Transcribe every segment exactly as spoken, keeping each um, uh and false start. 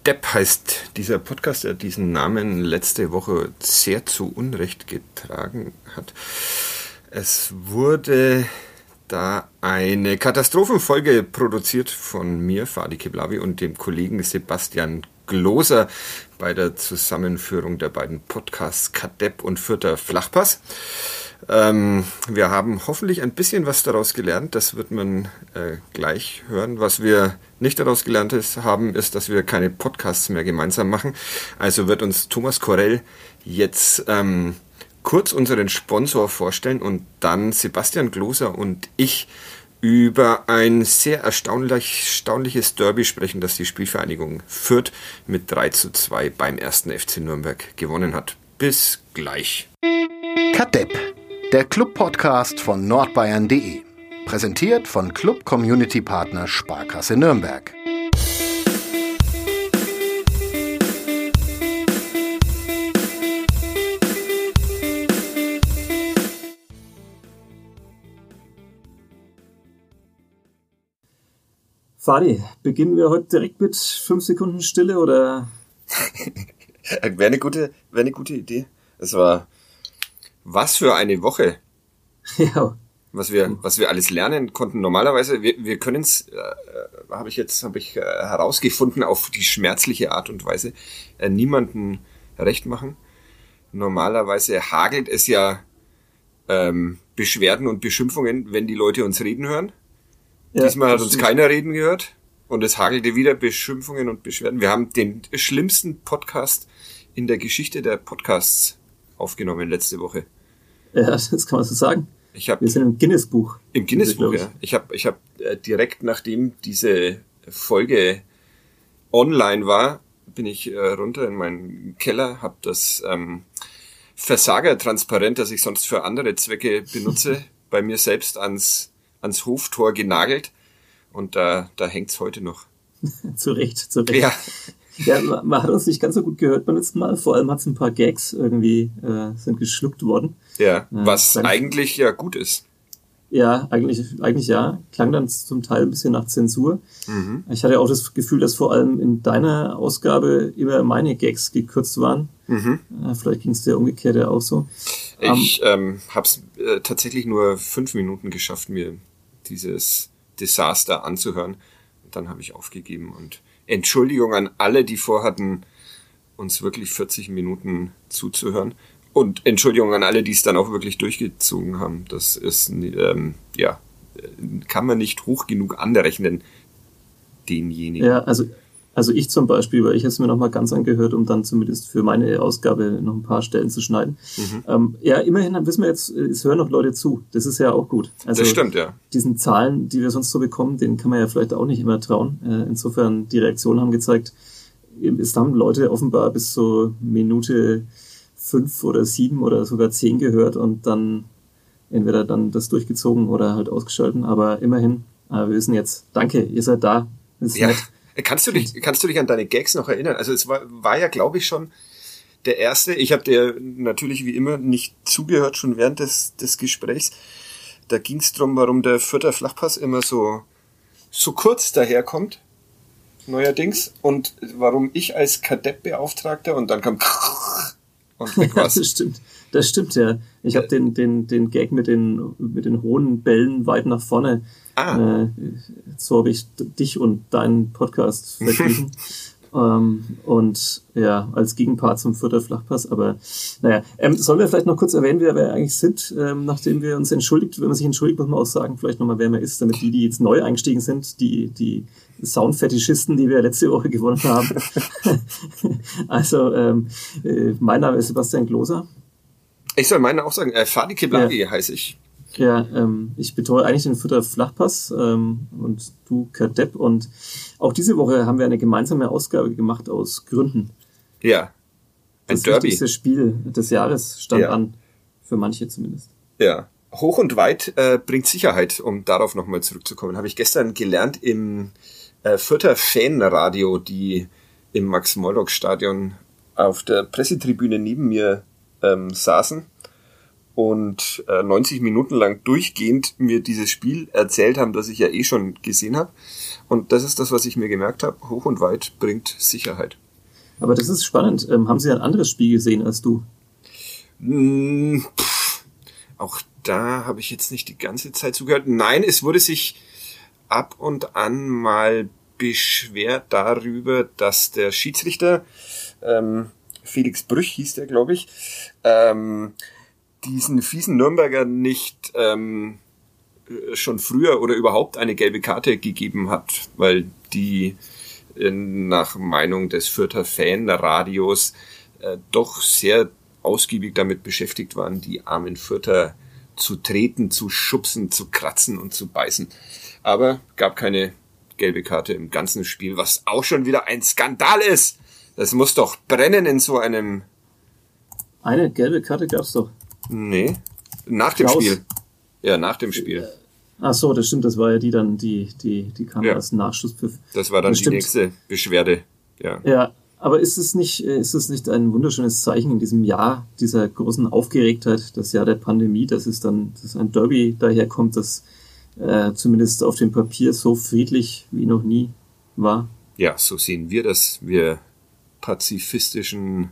Kadepp heißt dieser Podcast, der diesen Namen letzte Woche sehr zu Unrecht getragen hat. Es wurde da eine Katastrophenfolge produziert von mir, Fadi Kiblavi, und dem Kollegen Sebastian Gloser bei der Zusammenführung der beiden Podcasts Kadepp und Fürther Flachpass. Ähm, wir haben hoffentlich ein bisschen was daraus gelernt, das wird man äh, gleich hören. Was wir nicht daraus gelernt ist, haben, ist, dass wir keine Podcasts mehr gemeinsam machen. Also wird uns Thomas Korell jetzt ähm, kurz unseren Sponsor vorstellen und dann Sebastian Gloser und ich über ein sehr erstaunlich, erstaunliches Derby sprechen, das die Spielvereinigung Fürth mit drei zu zwei beim ersten F C Nürnberg gewonnen hat. Bis gleich. Kadepp, der Club-Podcast von nordbayern punkt de. Präsentiert von Club-Community-Partner Sparkasse Nürnberg. Fadi, beginnen wir heute direkt mit fünf Sekunden Stille oder? Wäre eine gute, wäre eine gute Idee. Es war was für eine Woche. Ja. Was wir, was wir alles lernen konnten. Normalerweise, wir, wir können es, äh, habe ich jetzt, habe ich äh, herausgefunden, auf die schmerzliche Art und Weise, äh, niemanden recht machen. Normalerweise hagelt es ja ähm, Beschwerden und Beschimpfungen, wenn die Leute uns reden hören. Ja, diesmal hat uns stimmt. Keiner reden gehört und es hagelte wieder Beschimpfungen und Beschwerden. Wir haben den schlimmsten Podcast in der Geschichte der Podcasts aufgenommen letzte Woche. Ja, das kann man so sagen. Ich hab, Wir sind im Guinness-Buch. Im Guinness-Buch, ja. Ich habe ich hab, äh, direkt nachdem diese Folge online war, bin ich äh, runter in meinen Keller, habe das ähm, Versagertransparent, das ich sonst für andere Zwecke benutze, bei mir selbst ans ans Hoftor genagelt und da, da hängt's heute noch. zu Recht, zu Recht. Ja. Ja, man, man hat uns nicht ganz so gut gehört beim letzten Mal. Vor allem hat's ein paar Gags irgendwie äh, sind geschluckt worden. Ja, äh, was eigentlich ja gut ist. Ja, eigentlich, eigentlich ja. Klang dann zum Teil ein bisschen nach Zensur. Mhm. Ich hatte auch das Gefühl, dass vor allem in deiner Ausgabe immer meine Gags gekürzt waren. Mhm. Äh, vielleicht ging's dir umgekehrt ja auch so. Ich um, ähm, habe es äh, tatsächlich nur fünf Minuten geschafft, mir dieses Desaster anzuhören. Und dann habe ich aufgegeben. Und Entschuldigung an alle, die vorhatten, uns wirklich vierzig Minuten zuzuhören. Und Entschuldigung an alle, die es dann auch wirklich durchgezogen haben. Das ist, ähm, ja, kann man nicht hoch genug anrechnen, denjenigen. Ja, also Also ich zum Beispiel, weil ich habe es mir nochmal ganz angehört, um dann zumindest für meine Ausgabe noch ein paar Stellen zu schneiden. Mhm. Ähm, ja, immerhin wissen wir jetzt, es hören noch Leute zu. Das ist ja auch gut. Also das stimmt, ja. Diesen Zahlen, die wir sonst so bekommen, denen kann man ja vielleicht auch nicht immer trauen. Äh, insofern, die Reaktionen haben gezeigt, es haben Leute offenbar bis zur Minute fünf oder sieben oder sogar zehn gehört und dann entweder dann das durchgezogen oder halt ausgeschalten. Aber immerhin, äh, wir wissen jetzt, danke, ihr seid da. Das ist ja. nett. Kannst du dich, kannst du dich an deine Gags noch erinnern? Also es war, war ja, glaube ich, schon der erste. Ich habe dir natürlich wie immer nicht zugehört, schon während des, des Gesprächs. Da ging es darum, warum der Fürther Flachpass immer so, so kurz daherkommt, neuerdings. Und warum ich als Kadepp-Beauftragter und dann kam und weg war's. Ja, das stimmt. Das stimmt, ja. Ich habe den, den, den Gag mit den, mit den hohen Bällen weit nach vorne. Ah. Äh, so habe ich dich und deinen Podcast verglichen. ähm, und ja, als Gegenpart zum Fürther Flachpass. Aber naja, ähm, sollen wir vielleicht noch kurz erwähnen, wer wir eigentlich sind, ähm, nachdem wir uns entschuldigt, wenn man sich entschuldigt, muss man auch sagen, vielleicht nochmal, wer man ist, damit die, die jetzt neu eingestiegen sind, die, die Soundfetischisten, die wir letzte Woche gewonnen haben. also, ähm, äh, mein Name ist Sebastian Gloser. Ich soll meinen auch sagen, äh, Fadi Kiblavi ja. heiße ich. Ja, ähm, ich betreue eigentlich den Fürther Flachpass ähm, und du Kadepp. Und auch diese Woche haben wir eine gemeinsame Ausgabe gemacht aus Gründen. Ja, ein das Derby. Das wichtigste Spiel des Jahres stand ja. an, für manche zumindest. Ja, hoch und weit äh, bringt Sicherheit, um darauf nochmal zurückzukommen. Habe ich gestern gelernt im äh, Fürther Fanradio, die im Max-Morlock-Stadion auf der Pressetribüne neben mir ähm, saßen und äh, neunzig Minuten lang durchgehend mir dieses Spiel erzählt haben, das ich ja eh schon gesehen habe. Und das ist das, was ich mir gemerkt habe. Hoch und weit bringt Sicherheit. Aber das ist spannend. Ähm, haben Sie ein anderes Spiel gesehen als du? Mm, pff, auch da habe ich jetzt nicht die ganze Zeit zugehört. Nein, es wurde sich ab und an mal beschwert darüber, dass der Schiedsrichter, ähm, Felix Brüch hieß der, glaube ich, ähm, diesen fiesen Nürnberger nicht ähm, schon früher oder überhaupt eine gelbe Karte gegeben hat, weil die äh, nach Meinung des Fürther Fanradios äh, doch sehr ausgiebig damit beschäftigt waren, die armen Fürther zu treten, zu schubsen, zu kratzen und zu beißen. Aber gab keine gelbe Karte im ganzen Spiel, was auch schon wieder ein Skandal ist. Das muss doch brennen in so einem... Eine gelbe Karte gab's doch. Nee, nach dem Klaus. Spiel. Ja, nach dem Spiel. Ach so, das stimmt, das war ja die dann, die, die, die kam Ja. als Nachschusspfiff. Das war dann Das die stimmt. nächste Beschwerde. Ja. Ja, aber ist es nicht, ist es nicht ein wunderschönes Zeichen in diesem Jahr dieser großen Aufgeregtheit, das Jahr der Pandemie, dass es dann, dass ein Derby daherkommt, das äh, zumindest auf dem Papier so friedlich wie noch nie war? Ja, so sehen wir das. Wir pazifistischen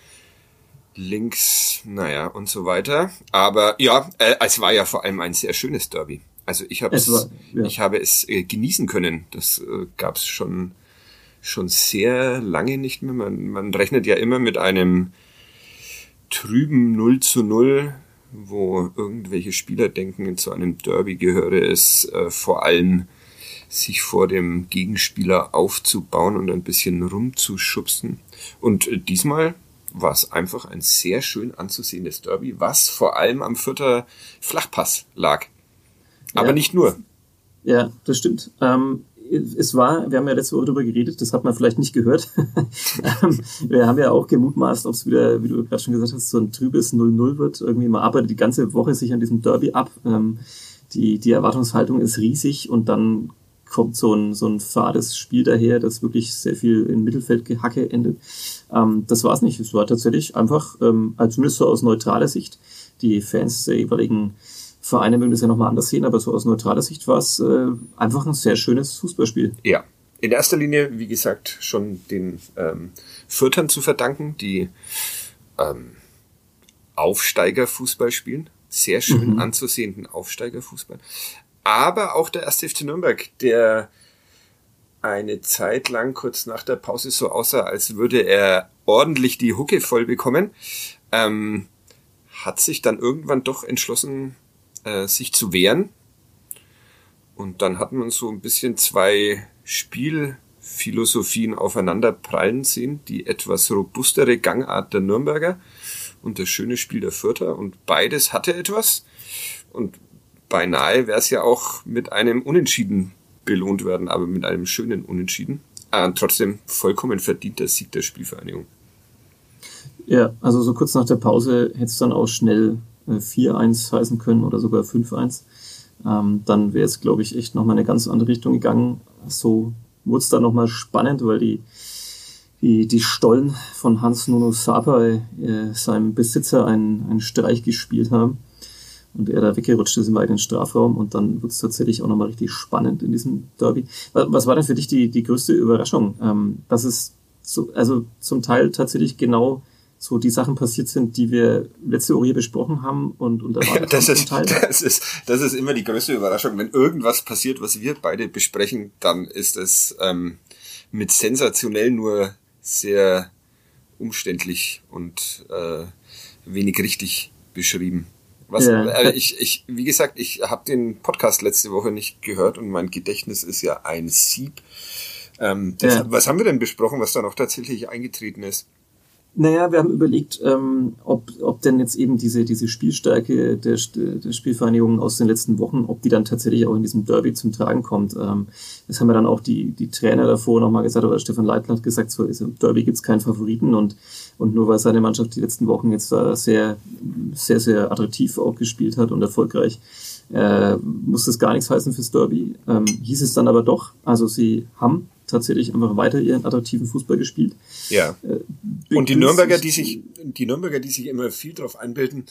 Links, naja, und so weiter. Aber ja, äh, es war ja vor allem ein sehr schönes Derby. Also ich habe Es es, war, ja. ich habe es äh, genießen können. Das äh, gab es schon schon sehr lange nicht mehr. Man, man rechnet ja immer mit einem trüben null zu null, wo irgendwelche Spieler denken, zu einem Derby gehöre es äh, vor allem, sich vor dem Gegenspieler aufzubauen und ein bisschen rumzuschubsen. Und äh, diesmal war es einfach ein sehr schön anzusehendes Derby, was vor allem am Fürther Flachpass lag. Aber Ja. nicht nur. Ja, das stimmt. Ähm, es war, wir haben ja letzte Woche darüber geredet, das hat man vielleicht nicht gehört. Ähm, wir haben ja auch gemutmaßt, ob es wieder, wie du gerade schon gesagt hast, so ein trübes null null wird. Irgendwie, man arbeitet die ganze Woche sich an diesem Derby ab. Ähm, die, die Erwartungshaltung ist riesig und dann kommt so ein, so ein fades Spiel daher, das wirklich sehr viel in Mittelfeldgehacke endet. Ähm, das war es nicht. Es war tatsächlich einfach, ähm, also zumindest so aus neutraler Sicht, die Fans der jeweiligen Vereine mögen das ja nochmal anders sehen, aber so aus neutraler Sicht war es äh, einfach ein sehr schönes Fußballspiel. Ja, in erster Linie, wie gesagt, schon den ähm, Fürthern zu verdanken, die ähm, Aufsteigerfußball spielen. Sehr schön Mhm. anzusehenden Aufsteigerfußball. Aber auch der erste F C Nürnberg, der eine Zeit lang kurz nach der Pause so aussah, als würde er ordentlich die Hucke voll bekommen, ähm, hat sich dann irgendwann doch entschlossen, äh, sich zu wehren. Und dann hat man so ein bisschen zwei Spielphilosophien aufeinander prallen sehen. Die etwas robustere Gangart der Nürnberger und das schöne Spiel der Fürther. Und beides hatte etwas. Und beinahe wäre es ja auch mit einem Unentschieden belohnt werden, aber mit einem schönen Unentschieden. Ah, und trotzdem vollkommen verdienter Sieg der Spielvereinigung. Ja, also so kurz nach der Pause hätte es dann auch schnell äh, vier eins heißen können oder sogar fünf eins. Ähm, dann wäre es, glaube ich, echt nochmal eine ganz andere Richtung gegangen. So wurde es dann nochmal spannend, weil die, die, die Stollen von Hans-Nuno Sapai äh, seinem Besitzer einen, einen Streich gespielt haben und er da weggerutscht ist im eigenen Strafraum und dann wird es tatsächlich auch nochmal richtig spannend in diesem Derby. Was war denn für dich die, die größte Überraschung? Ähm, dass es so, also zum Teil tatsächlich genau so die Sachen passiert sind, die wir letzte Woche hier besprochen haben und, und erwartet das haben ist, zum Teil. das ist, das ist immer die größte Überraschung. Wenn irgendwas passiert, was wir beide besprechen, dann ist es ähm, mit sensationell nur sehr umständlich und äh, wenig richtig beschrieben. Was, Ja. äh, ich, ich, wie gesagt, ich habe den Podcast letzte Woche nicht gehört und mein Gedächtnis ist ja ein Sieb. Ähm, das, Ja. Was haben wir denn besprochen, was da noch tatsächlich eingetreten ist? Naja, wir haben überlegt, ähm, ob, ob denn jetzt eben diese, diese Spielstärke der, der Spielvereinigung aus den letzten Wochen, ob die dann tatsächlich auch in diesem Derby zum Tragen kommt. Ähm, das haben wir dann auch die, die Trainer davor nochmal gesagt, oder Stefan Leitl hat gesagt, so ist im Derby gibt's keinen Favoriten und, und nur weil seine Mannschaft die letzten Wochen jetzt da sehr, sehr, sehr attraktiv auch gespielt hat und erfolgreich, äh, muss das gar nichts heißen fürs Derby. Ähm, hieß es dann aber doch, also sie haben tatsächlich einfach weiter ihren attraktiven Fußball gespielt. Ja. Äh, Und die Nürnberger, die sich, die Nürnberger, die sich immer viel darauf einbilden,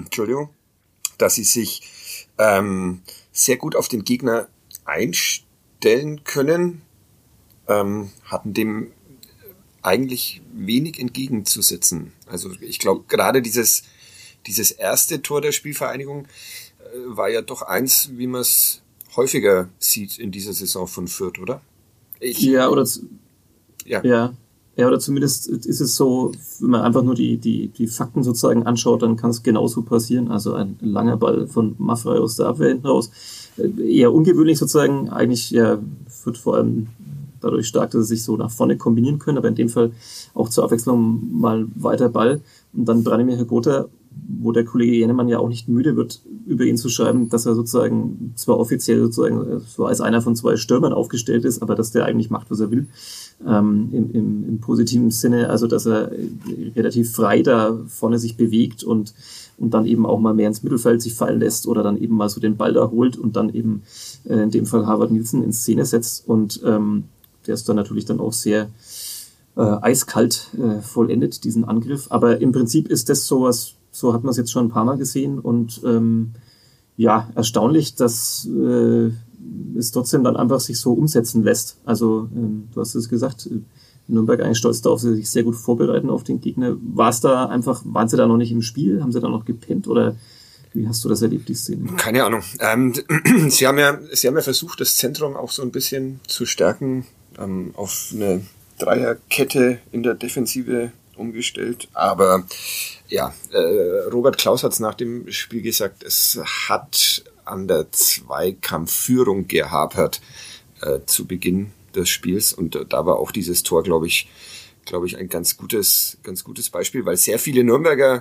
Entschuldigung, dass sie sich ähm, sehr gut auf den Gegner einstellen stellen können, ähm, hatten dem eigentlich wenig entgegenzusetzen. Also ich glaube, gerade dieses, dieses erste Tor der Spielvereinigung äh, war ja doch eins, wie man es häufiger sieht in dieser Saison von Fürth, oder? Ich, ja, oder ja. ja. Ja, oder zumindest ist es so, wenn man einfach nur die, die, die Fakten sozusagen anschaut, dann kann es genauso passieren. Also ein langer Ball von Maffrey aus der Abwehr hinten raus. Eher ungewöhnlich sozusagen. Eigentlich ja, wird vor allem dadurch stark, dass sie sich so nach vorne kombinieren können, aber in dem Fall auch zur Abwechslung mal weiter Ball. Und dann Branimir Hrgota, wo der Kollege Jennemann ja auch nicht müde wird, über ihn zu schreiben, dass er sozusagen zwar offiziell sozusagen so als einer von zwei Stürmern aufgestellt ist, aber dass der eigentlich macht, was er will, ähm, im, im, im positiven Sinne, also dass er relativ frei da vorne sich bewegt und, und dann eben auch mal mehr ins Mittelfeld sich fallen lässt oder dann eben mal so den Ball da holt und dann eben äh, in dem Fall Harvard Nielsen in Szene setzt und ähm, der ist dann natürlich dann auch sehr äh, eiskalt äh, vollendet, diesen Angriff, aber im Prinzip ist das sowas. So hat man es jetzt schon ein paar Mal gesehen und ähm, ja, erstaunlich, dass äh, es trotzdem dann einfach sich so umsetzen lässt. Also ähm, du hast es gesagt, Nürnberg eigentlich stolz darauf, dass sie sich sehr gut vorbereiten auf den Gegner. War es da einfach, waren sie da noch nicht im Spiel? Haben sie da noch gepennt oder wie hast du das erlebt, die Szene? Keine Ahnung. Ähm, sie haben ja, sie haben ja versucht, das Zentrum auch so ein bisschen zu stärken, ähm, auf eine Dreierkette in der Defensive umgestellt, aber ja, äh, Robert Klaus hat es nach dem Spiel gesagt, es hat an der Zweikampfführung gehapert äh, zu Beginn des Spiels und äh, da war auch dieses Tor, glaube ich, glaube ich, ein ganz gutes, ganz gutes Beispiel, weil sehr viele Nürnberger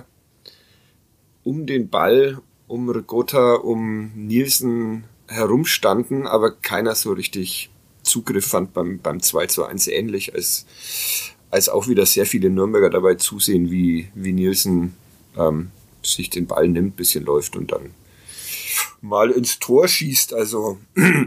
um den Ball, um Hrgota, um Nielsen herumstanden, aber keiner so richtig Zugriff fand beim, beim zwei zu eins, ähnlich als als auch wieder sehr viele Nürnberger dabei zusehen, wie, wie Nielsen ähm, sich den Ball nimmt, bisschen läuft und dann mal ins Tor schießt. Also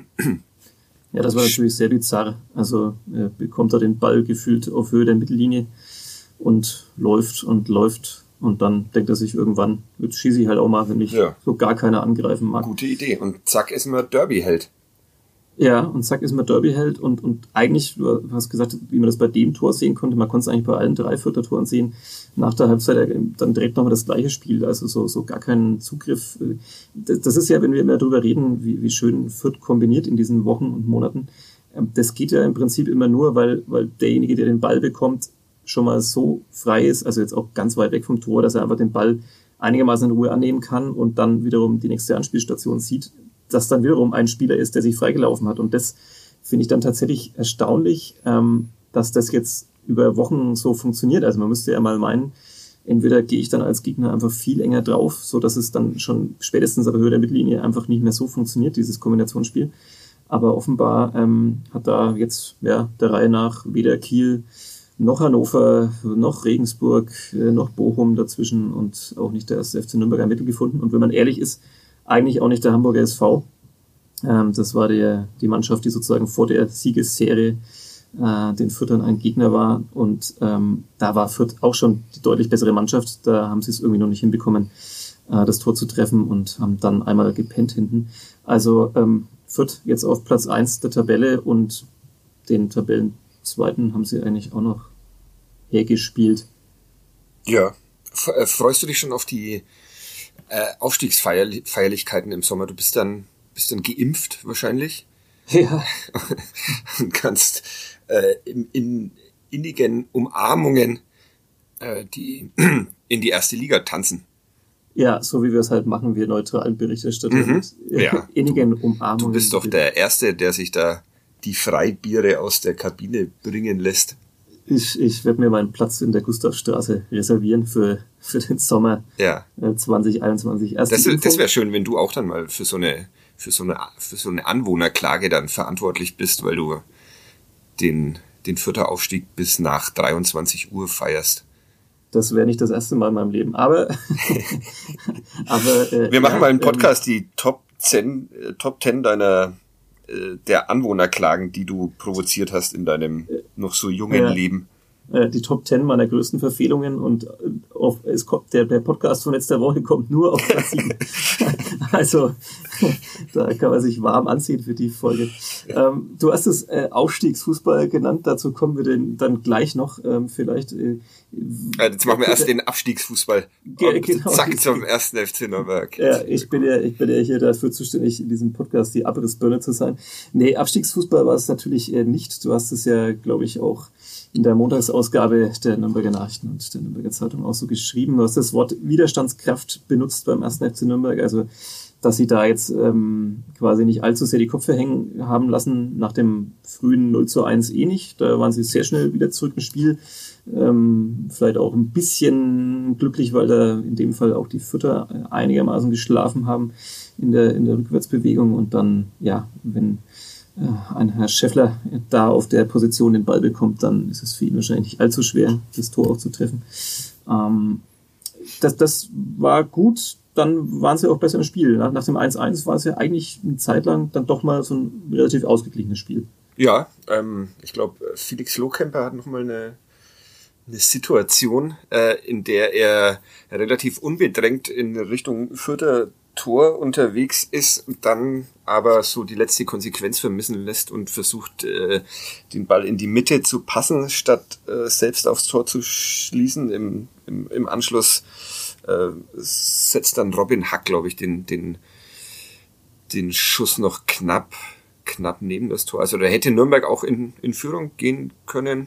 ja, das war natürlich sehr bizarr. Also er bekommt da den Ball gefühlt auf Höhe der Mittellinie und läuft und läuft und dann denkt er sich irgendwann, jetzt schieße ich halt auch mal, wenn mich ja. so gar keiner angreifen mag. Gute Idee. Und zack ist man Derby-Held. Ja, und zack ist man Derby-Held und, und eigentlich, du hast gesagt, wie man das bei dem Tor sehen konnte, man konnte es eigentlich bei allen drei Vierter Toren sehen, nach der Halbzeit dann direkt nochmal das gleiche Spiel, also so, so gar keinen Zugriff. Das ist ja, wenn wir immer darüber reden, wie, wie schön Fürth kombiniert in diesen Wochen und Monaten, das geht ja im Prinzip immer nur, weil, weil derjenige, der den Ball bekommt, schon mal so frei ist, also jetzt auch ganz weit weg vom Tor, dass er einfach den Ball einigermaßen in Ruhe annehmen kann und dann wiederum die nächste Anspielstation sieht, dass dann wiederum ein Spieler ist, der sich freigelaufen hat. Und das finde ich dann tatsächlich erstaunlich, ähm, dass das jetzt über Wochen so funktioniert. Also man müsste ja mal meinen, entweder gehe ich dann als Gegner einfach viel enger drauf, so dass es dann schon spätestens auf Höhe der Mittellinie einfach nicht mehr so funktioniert, dieses Kombinationsspiel. Aber offenbar ähm, hat da jetzt ja der Reihe nach weder Kiel noch Hannover, noch Regensburg, äh, noch Bochum dazwischen und auch nicht der erste F C Nürnberg ein Mittel gefunden. Und wenn man ehrlich ist, eigentlich auch nicht der Hamburger S V. Ähm, das war der, die Mannschaft, die sozusagen vor der Siegesserie äh, den Fürthern ein Gegner war. Und ähm, da war Fürth auch schon die deutlich bessere Mannschaft. Da haben sie es irgendwie noch nicht hinbekommen, äh, das Tor zu treffen und haben dann einmal gepennt hinten. Also ähm, Fürth jetzt auf Platz eins der Tabelle und den Tabellenzweiten haben sie eigentlich auch noch hergespielt. Ja, freust du dich schon auf die Äh, Aufstiegsfeierlichkeiten im Sommer? Du bist dann bist dann geimpft wahrscheinlich. Ja. Und kannst äh, in, in innigen Umarmungen äh, die in die erste Liga tanzen. Ja, so wie wir es halt machen, wir neutralen Berichterstatter mhm. mit ja. innigen Umarmungen. Du bist doch der Erste, der sich da die Freibiere aus der Kabine bringen lässt. Ich, ich werde mir meinen Platz in der Gustavstraße reservieren für, für den Sommer ja. zwanzig einundzwanzig. Erst das das wäre schön, wenn du auch dann mal für so eine für so eine für so eine Anwohnerklage dann verantwortlich bist, weil du den den Fürther Aufstieg bis nach dreiundzwanzig Uhr feierst. Das wäre nicht das erste Mal in meinem Leben, aber aber äh, wir machen ja, mal einen Podcast, ähm, die Top zehn äh, Top zehn deiner der Anwohnerklagen, die du provoziert hast in deinem noch so jungen ja. Leben. äh, die Top Ten meiner größten Verfehlungen und äh, auf, es kommt, der, der Podcast von letzter Woche kommt nur auf Platz sieben. Also da kann man sich warm anziehen für die Folge. Ähm, du hast es äh, Aufstiegsfußball genannt, dazu kommen wir denn dann gleich noch ähm, vielleicht. Äh, Jetzt machen wir erst den Abstiegsfußball. Ge- genau. Zack zum ersten F C Nürnberg. Ja, ich bin ja, ich bin ja hier dafür zuständig, in diesem Podcast die Abrissbirne zu sein. Nee, Abstiegsfußball war es natürlich äh, nicht. Du hast es ja, glaube ich, auch in der Montagsausgabe der Nürnberger Nachrichten und der Nürnberger Zeitung auch so geschrieben. Du hast das Wort Widerstandskraft benutzt beim ersten F C Nürnberg, also dass sie da jetzt ähm, quasi nicht allzu sehr die Köpfe hängen haben lassen, nach dem frühen null zu eins eh nicht. Da waren sie sehr schnell wieder zurück im Spiel. Ähm, vielleicht auch ein bisschen glücklich, weil da in dem Fall auch die Fürther einigermaßen geschlafen haben in der, in der Rückwärtsbewegung. Und dann, ja, wenn äh, ein Herr Scheffler da auf der Position den Ball bekommt, dann ist es für ihn wahrscheinlich nicht allzu schwer, das Tor auch zu treffen. Ähm, das, das war gut. Dann waren sie auch besser im Spiel. Nach, nach dem eins eins war es ja eigentlich eine Zeit lang dann doch mal so ein relativ ausgeglichenes Spiel. Ja, ähm, ich glaube, Felix Lohkemper hat nochmal eine, eine Situation, äh, in der er relativ unbedrängt in Richtung Fürther Tor unterwegs ist und dann aber so die letzte Konsequenz vermissen lässt und versucht, äh, den Ball in die Mitte zu passen, statt äh, selbst aufs Tor zu schließen. Im, im, im Anschluss äh, setzt dann Robin Hack, glaube ich, den, den, den Schuss noch knapp, knapp neben das Tor. Also da hätte Nürnberg auch in, in Führung gehen können.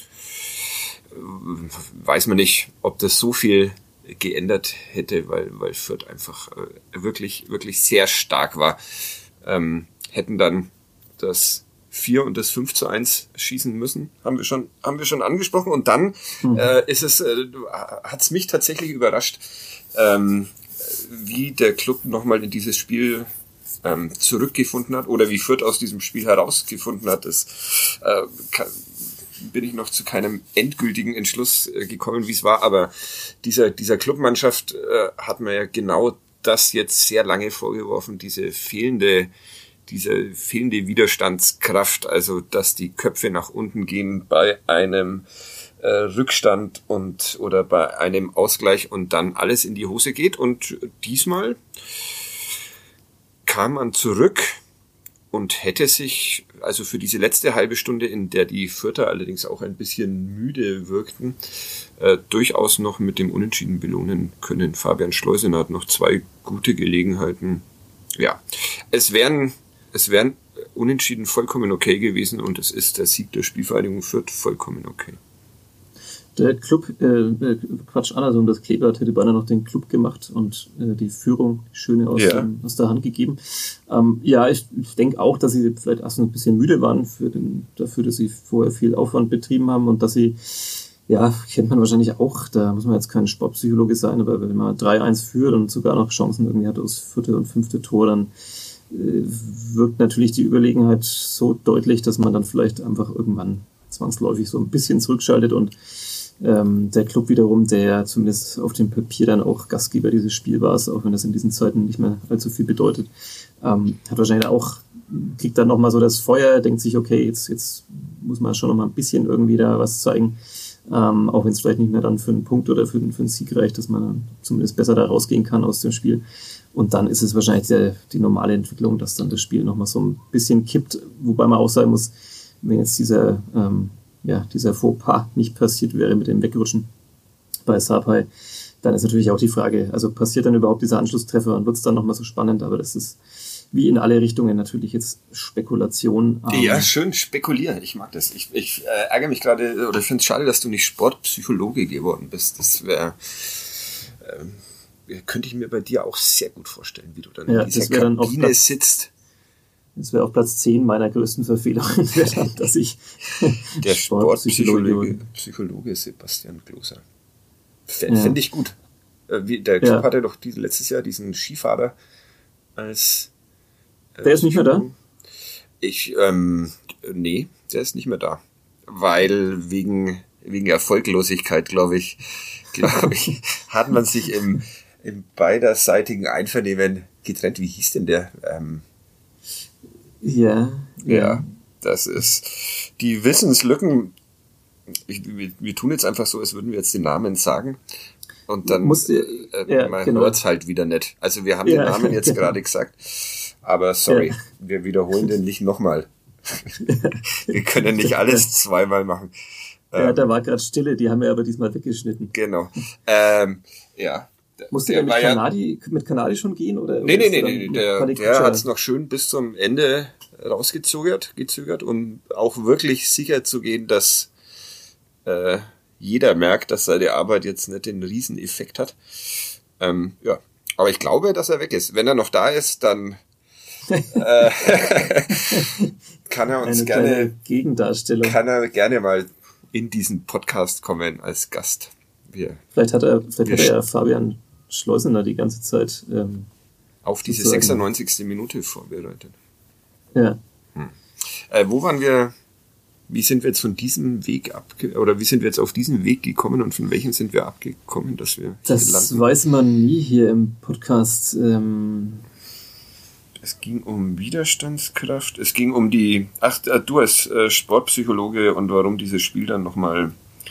Weiß man nicht, ob das so viel geändert hätte, weil, weil Fürth einfach äh, wirklich, wirklich sehr stark war. Ähm, hätten dann das vier und das fünf zu eins schießen müssen, haben wir schon, haben wir schon angesprochen. Und dann mhm. äh, ist es, äh, hat's mich tatsächlich überrascht, ähm, wie der Club nochmal in dieses Spiel ähm, zurückgefunden hat oder wie Fürth aus diesem Spiel herausgefunden hat. Das äh, kann, bin ich noch zu keinem endgültigen Entschluss äh, gekommen, wie es war, aber dieser dieser Clubmannschaft äh, hat man ja genau das jetzt sehr lange vorgeworfen, diese fehlende diese fehlende Widerstandskraft, also dass die Köpfe nach unten gehen bei einem äh, Rückstand und oder bei einem Ausgleich und dann alles in die Hose geht. Und diesmal kam man zurück und hätte sich, also für diese letzte halbe Stunde, in der die Fürther allerdings auch ein bisschen müde wirkten, äh, durchaus noch mit dem Unentschieden belohnen können. Fabian Schleusener hat noch zwei gute Gelegenheiten. Ja, es wären, es wären Unentschieden vollkommen okay gewesen und es ist der Sieg der Spielvereinigung Fürth vollkommen okay. Der Club, äh, Quatsch, andersrum, das Kleeblatt hätte beinahe noch den Club gemacht und äh, die Führung schöne aus, ja. dem, aus der Hand gegeben. Ähm, ja, ich, ich denke auch, dass sie vielleicht erst ein bisschen müde waren für den, dafür, dass sie vorher viel Aufwand betrieben haben und dass sie, ja, kennt man wahrscheinlich auch, da muss man jetzt kein Sportpsychologe sein, aber wenn man drei eins führt und sogar noch Chancen irgendwie hat aus vierte und fünfte Tor, dann äh, wirkt natürlich die Überlegenheit so deutlich, dass man dann vielleicht einfach irgendwann zwangsläufig so ein bisschen zurückschaltet und Ähm, der Club wiederum, der zumindest auf dem Papier dann auch Gastgeber dieses Spiels war, auch wenn das in diesen Zeiten nicht mehr allzu viel bedeutet, ähm, hat wahrscheinlich auch, kriegt dann nochmal so das Feuer, denkt sich, okay, jetzt, jetzt muss man schon nochmal ein bisschen irgendwie da was zeigen, ähm, auch wenn es vielleicht nicht mehr dann für einen Punkt oder für, für einen Sieg reicht, dass man dann zumindest besser da rausgehen kann aus dem Spiel. Und dann ist es wahrscheinlich der, die normale Entwicklung, dass dann das Spiel nochmal so ein bisschen kippt, wobei man auch sagen muss, wenn jetzt dieser ähm, ja, dieser Fauxpas nicht passiert wäre mit dem Wegrutschen bei Sarpay, dann ist natürlich auch die Frage, also passiert dann überhaupt dieser Anschlusstreffer und wird es dann nochmal so spannend, aber das ist wie in alle Richtungen natürlich jetzt Spekulation. Ja, schön spekulieren, ich mag das. Ich, ich äh, ärgere mich gerade, oder finde es schade, dass du nicht Sportpsychologe geworden bist. Das wäre, äh, könnte ich mir bei dir auch sehr gut vorstellen, wie du dann ja, in dieser Kabine dann Platz, sitzt. Das wäre auf Platz zehn meiner größten Verfehlungen, dass ich der Sportpsychologe Psychologe Sebastian Gloser. Fände ja. ich gut. Der Club ja. hatte doch diese, letztes Jahr diesen Skifahrer als äh, Der ist nicht mehr da? Ich, ähm, nee, der ist nicht mehr da. Weil wegen, wegen Erfolglosigkeit, glaube ich, glaube ich, hat man sich im, im beiderseitigen Einvernehmen getrennt. Wie hieß denn der? Ähm, Ja, ja. Ja, das ist die Wissenslücken ich, wir, wir tun jetzt einfach so, als würden wir jetzt den Namen sagen. Und dann Musste, äh, ja, man genau. hört's halt wieder nicht. Also wir haben Ja, den Namen jetzt genau. gerade gesagt, aber sorry, Ja. wir wiederholen den nicht nochmal. Wir können nicht alles zweimal machen. Ja, Ähm, da war gerade Stille, die haben wir aber diesmal weggeschnitten. genau. Ähm, ja. Musste der, der mit, war ja, Kanadi, mit Kanadi schon gehen? Oder nee, nee, ist nee, er nee, dann der, Paddy der Kutscher? hat's noch schön bis zum Ende rausgezögert, gezögert und auch wirklich sicher zu gehen, dass äh, jeder merkt, dass seine Arbeit jetzt nicht den Rieseneffekt hat. Ähm, ja, aber ich glaube, dass er weg ist. Wenn er noch da ist, dann äh, kann er uns Eine gerne, kleine Gegendarstellung. kann er gerne mal in diesen Podcast kommen als Gast. Wir Vielleicht hat er, vielleicht Wir hat er ja Fabian Schleusener die ganze Zeit. Ähm, auf diese sozusagen. sechsundneunzigste Minute vorbereitet. ja. Äh, wo waren wir, wie sind wir jetzt von diesem Weg abge, oder wie sind wir jetzt auf diesen Weg gekommen und von welchem sind wir abgekommen, dass wir Das hier landen? weiß man nie hier im Podcast. Ähm, Es ging um Widerstandskraft, es ging um die, ach, du als äh, Sportpsychologe und warum dieses Spiel dann nochmal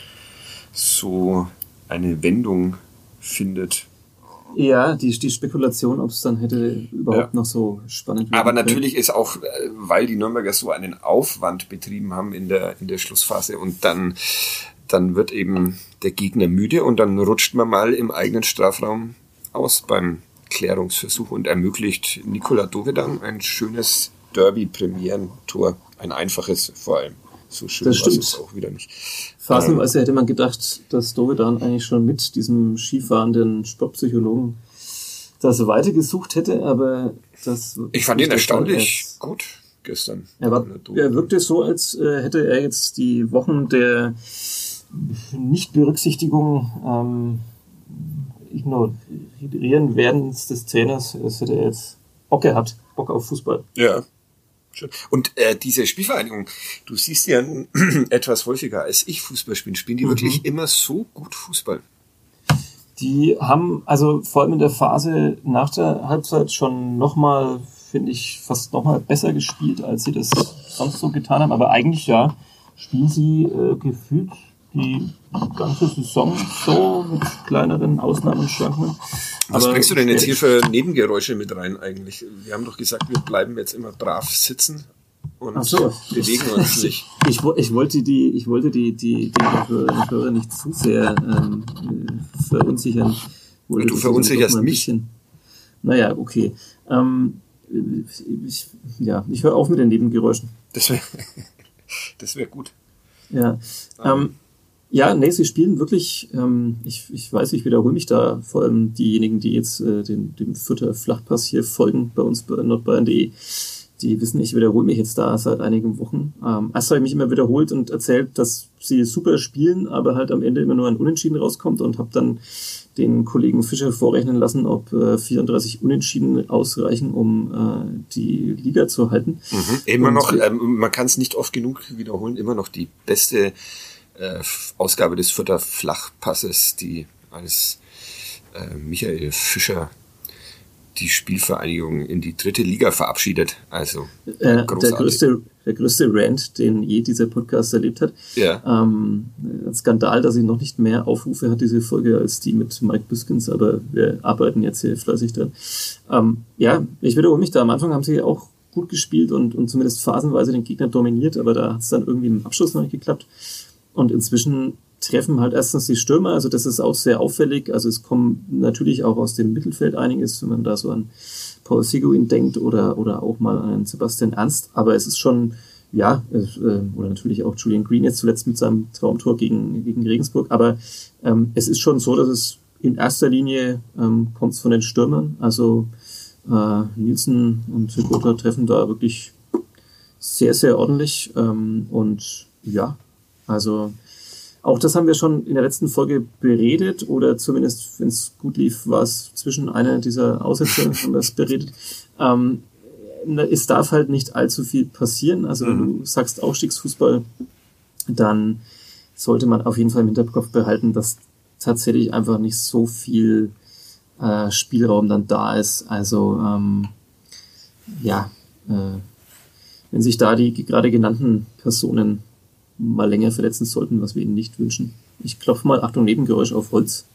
so eine Wendung findet. ja, die, die Spekulation, ob es dann hätte überhaupt Ja. noch so spannend Aber werden können. natürlich ist auch, äh, weil die Nürnberger so einen Aufwand betrieben haben in der, in der Schlussphase und dann, dann wird eben der Gegner müde und dann rutscht man mal im eigenen Strafraum aus beim Klärungsversuch und ermöglicht Nikola Dovedan ein schönes Derby-Premierentor. Ein einfaches vor allem. So schön war Das stimmt. es auch wieder nicht. Phasenweise hätte man gedacht, dass Dovedan eigentlich schon mit diesem skifahrenden Sportpsychologen das weitergesucht hätte, aber das... Ich fand ihn das erstaunlich jetzt- gut gestern. Er, war, er wirkte so, als äh, hätte er jetzt die Wochen der Nichtberücksichtigung ähm, ignorieren werdens des Trainers, als hätte er jetzt Bock gehabt, Bock auf Fußball. Ja. Schön. Und äh, diese Spielvereinigung, du siehst ja etwas häufiger als ich Fußball spielen, spielen die Mhm. wirklich immer so gut Fußball. Die haben also vor allem in der Phase nach der Halbzeit schon nochmal, finde ich, fast nochmal besser gespielt, als sie das sonst so getan haben. Aber eigentlich, ja, spielen sie äh, gefühlt die ganze Saison so mit kleineren Ausnahmen und Schwankungen. Was Aber bringst du denn jetzt hier für Nebengeräusche mit rein eigentlich? Wir haben doch gesagt, wir bleiben jetzt immer brav sitzen und Ach so. bewegen uns nicht. Ich, wo- ich wollte die, ich wollte die, die, die Hörerinnen und Hörer nicht zu sehr ähm, äh, verunsichern. Wollte Und du das verunsicherst doch mal ein mich. bisschen- Naja, okay. Ähm, ich, ja, ich höre auf mit den Nebengeräuschen. Das wäre das wär gut. Ja. Ähm, ja, nee, sie spielen wirklich, ähm, ich, ich weiß, ich wiederhole mich da, vor allem diejenigen, die jetzt äh, den, dem Fürther Flachpass hier folgen bei uns bei nordbayern punkt de, die wissen, ich wiederhole mich jetzt da seit einigen Wochen. Ähm, erst habe ich mich immer wiederholt und erzählt, dass sie super spielen, aber halt am Ende immer nur ein Unentschieden rauskommt und habe dann den Kollegen Fischer vorrechnen lassen, ob äh, vierunddreißig Unentschieden ausreichen, um äh, die Liga zu halten. Mhm. Immer Und- noch, ähm, man kann es nicht oft genug wiederholen, immer noch die beste äh, Ausgabe des Fürther Flachpasses, die als äh, Michael Fischer die Spielvereinigung in die dritte Liga verabschiedet. Also Äh, der, großartig. größte, der größte Rant, den je dieser Podcast erlebt hat. Ja. Ähm, ein Skandal, dass sie noch nicht mehr Aufrufe hat, diese Folge, als die mit Mike Biskins, aber wir arbeiten jetzt hier fleißig dran. Ähm, ja, ich wiederhole mich da. Am Anfang haben sie auch gut gespielt und, und zumindest phasenweise den Gegner dominiert, aber da hat es dann irgendwie im Abschluss noch nicht geklappt. Und inzwischen treffen halt erstens die Stürmer, also das ist auch sehr auffällig. Also es kommen natürlich auch aus dem Mittelfeld einiges, wenn man da so an Paul Seguin denkt oder, oder auch mal an Sebastian Ernst. Aber es ist schon, ja, es, äh, oder natürlich auch Julian Green jetzt zuletzt mit seinem Traumtor gegen, gegen Regensburg. Aber ähm, es ist schon so, dass es in erster Linie ähm, kommt von den Stürmern. Also äh, Nielsen und Gotha treffen da wirklich sehr, sehr ordentlich. Ähm, und ja, also auch das haben wir schon in der letzten Folge beredet, oder zumindest, wenn es gut lief, war es zwischen einer dieser Aussätze, haben wir es beredet. Ähm, es darf halt nicht allzu viel passieren. Also wenn Mhm. du sagst Aufstiegsfußball, dann sollte man auf jeden Fall im Hinterkopf behalten, dass tatsächlich einfach nicht so viel äh, Spielraum dann da ist. Also ähm, ja, äh, wenn sich da die gerade genannten Personen mal länger verletzen sollten, was wir ihnen nicht wünschen. Ich klopfe mal, Achtung, Nebengeräusch auf Holz.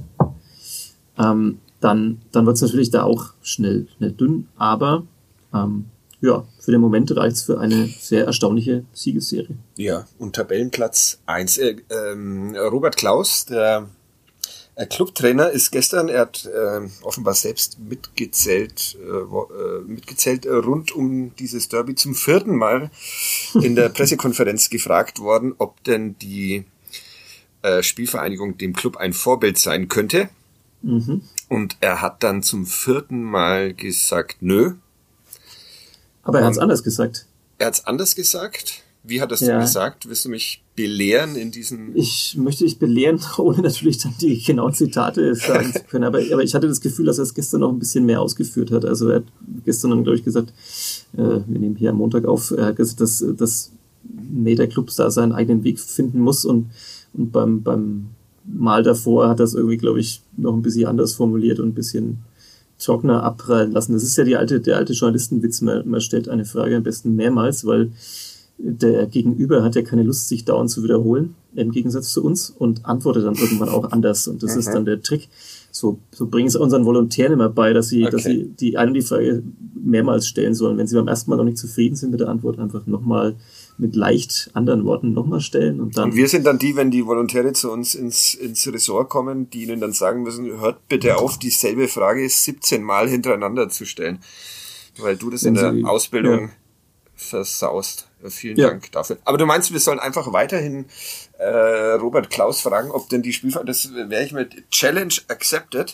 Ähm, dann dann wird es natürlich da auch schnell, schnell dünn, aber ähm, ja, für den Moment reicht es für eine sehr erstaunliche Siegesserie. Ja, und Tabellenplatz eins. Äh, ähm, Robert Klaus, der äh, Clubtrainer, ist gestern, er hat äh, offenbar selbst mitgezählt, äh, mitgezählt äh, rund um dieses Derby zum vierten Mal in der Pressekonferenz gefragt worden, ob denn die äh, Spielvereinigung dem Club ein Vorbild sein könnte. Mhm. Und er hat dann zum vierten Mal gesagt, nö. Aber er hat es anders gesagt. Er hat es anders gesagt? Wie hat er es ja. denn gesagt? Willst du mich belehren in diesem... Ich möchte dich belehren, ohne natürlich dann die genauen Zitate sagen zu können. Aber, aber ich hatte das Gefühl, dass er es gestern noch ein bisschen mehr ausgeführt hat. Also er hat gestern dann, glaube ich, gesagt, äh, wir nehmen hier am Montag auf, er hat gesagt, dass, dass nee, der Club da seinen eigenen Weg finden muss. Und, und beim, beim Mal davor hat er es irgendwie, glaube ich, noch ein bisschen anders formuliert und ein bisschen trockener abprallen lassen. Das ist ja die alte, der alte Journalistenwitz. Man, man stellt eine Frage am besten mehrmals, weil der Gegenüber hat ja keine Lust, sich dauernd zu wiederholen, im Gegensatz zu uns, und antwortet dann irgendwann auch anders. Und das mhm. ist dann der Trick. So, so bringen es unseren Volontären immer bei, dass sie, okay. dass sie die eine die Frage mehrmals stellen sollen. Wenn sie beim ersten Mal noch nicht zufrieden sind mit der Antwort, einfach nochmal mit leicht anderen Worten nochmal stellen. Und dann. Und wir sind dann die, wenn die Volontäre zu uns ins, ins Ressort kommen, die ihnen dann sagen müssen, hört bitte auf, dieselbe Frage siebzehn Mal hintereinander zu stellen. Weil du das wenn in der sie, Ausbildung ja. versaust. Vielen ja. Dank dafür. Aber du meinst, wir sollen einfach weiterhin äh, Robert Klaus fragen, ob denn die Spielvereinigung, das wäre ich mit Challenge accepted.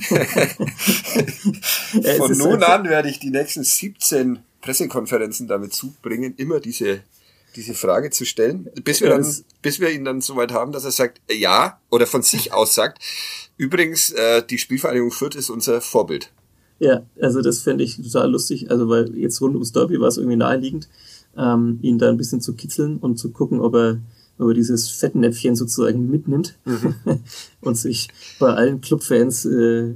Von nun an werde ich die nächsten siebzehn Pressekonferenzen damit zubringen, immer diese diese Frage zu stellen, bis wir dann, bis wir ihn dann soweit haben, dass er sagt, äh, ja, oder von sich aus sagt, übrigens, äh, die Spielvereinigung Fürth ist unser Vorbild. Ja, also das fände ich total lustig, also weil jetzt rund ums Derby war es irgendwie naheliegend, ähm, ihn da ein bisschen zu kitzeln und zu gucken, ob er, ob er dieses Fettnäpfchen sozusagen mitnimmt mhm. und sich bei allen Clubfans äh,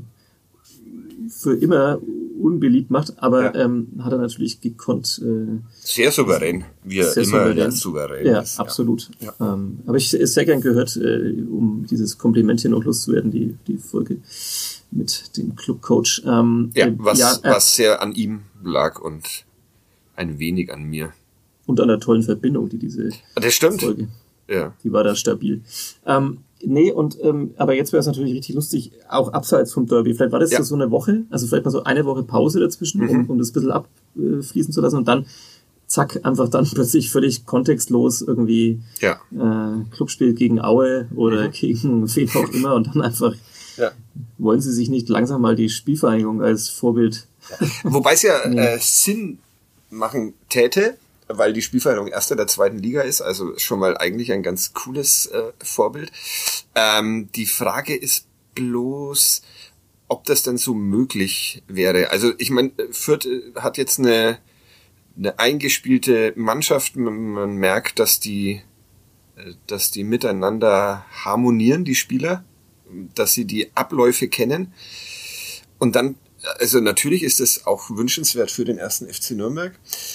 für immer unbeliebt macht, aber ja. ähm, hat er natürlich gekonnt. Äh, sehr souverän, wie er immer souverän. souverän ja, ist. Absolut. Ja, absolut. Ähm, aber ich ist sehr gern gehört, äh, um dieses Kompliment hier noch loszuwerden, die, die Folge mit dem Clubcoach. Ähm, ja, was, ja, äh, was sehr an ihm lag und ein wenig an mir. Und an der tollen Verbindung, die diese das stimmt. Folge, ja. die war da stabil. Ähm, nee, und ähm, aber jetzt wäre es natürlich richtig lustig, auch abseits vom Derby. Vielleicht war das ja. so eine Woche, also vielleicht mal so eine Woche Pause dazwischen, mhm. um, um das ein bisschen abfließen zu lassen und dann zack, einfach dann plötzlich völlig kontextlos irgendwie ja. äh, Clubspiel gegen Aue oder mhm. gegen wen auch immer und dann einfach ja. wollen sie sich nicht langsam mal die Spielvereinigung als Vorbild... Ja. Wobei es ja äh, Sinn machen täte, weil die Spielvereinigung Erster der zweiten Liga ist, also schon mal eigentlich ein ganz cooles äh, Vorbild. Ähm, die Frage ist bloß, ob das denn so möglich wäre. Also ich meine, Fürth hat jetzt eine, eine eingespielte Mannschaft. Man, man merkt, dass die, dass die miteinander harmonieren, die Spieler, dass sie die Abläufe kennen. Und dann, also natürlich ist es auch wünschenswert für den ersten F C Nürnberg.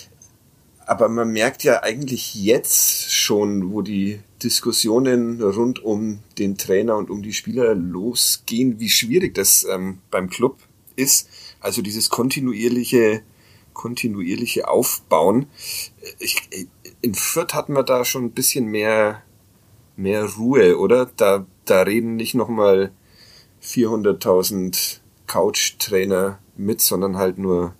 Aber man merkt ja eigentlich jetzt schon, wo die Diskussionen rund um den Trainer und um die Spieler losgehen, wie schwierig das ähm, beim Club ist. Also dieses kontinuierliche, kontinuierliche Aufbauen. Ich, in Fürth hatten wir da schon ein bisschen mehr, mehr Ruhe, oder? Da, da reden nicht nochmal vierhunderttausend Couch-Trainer mit, sondern halt nur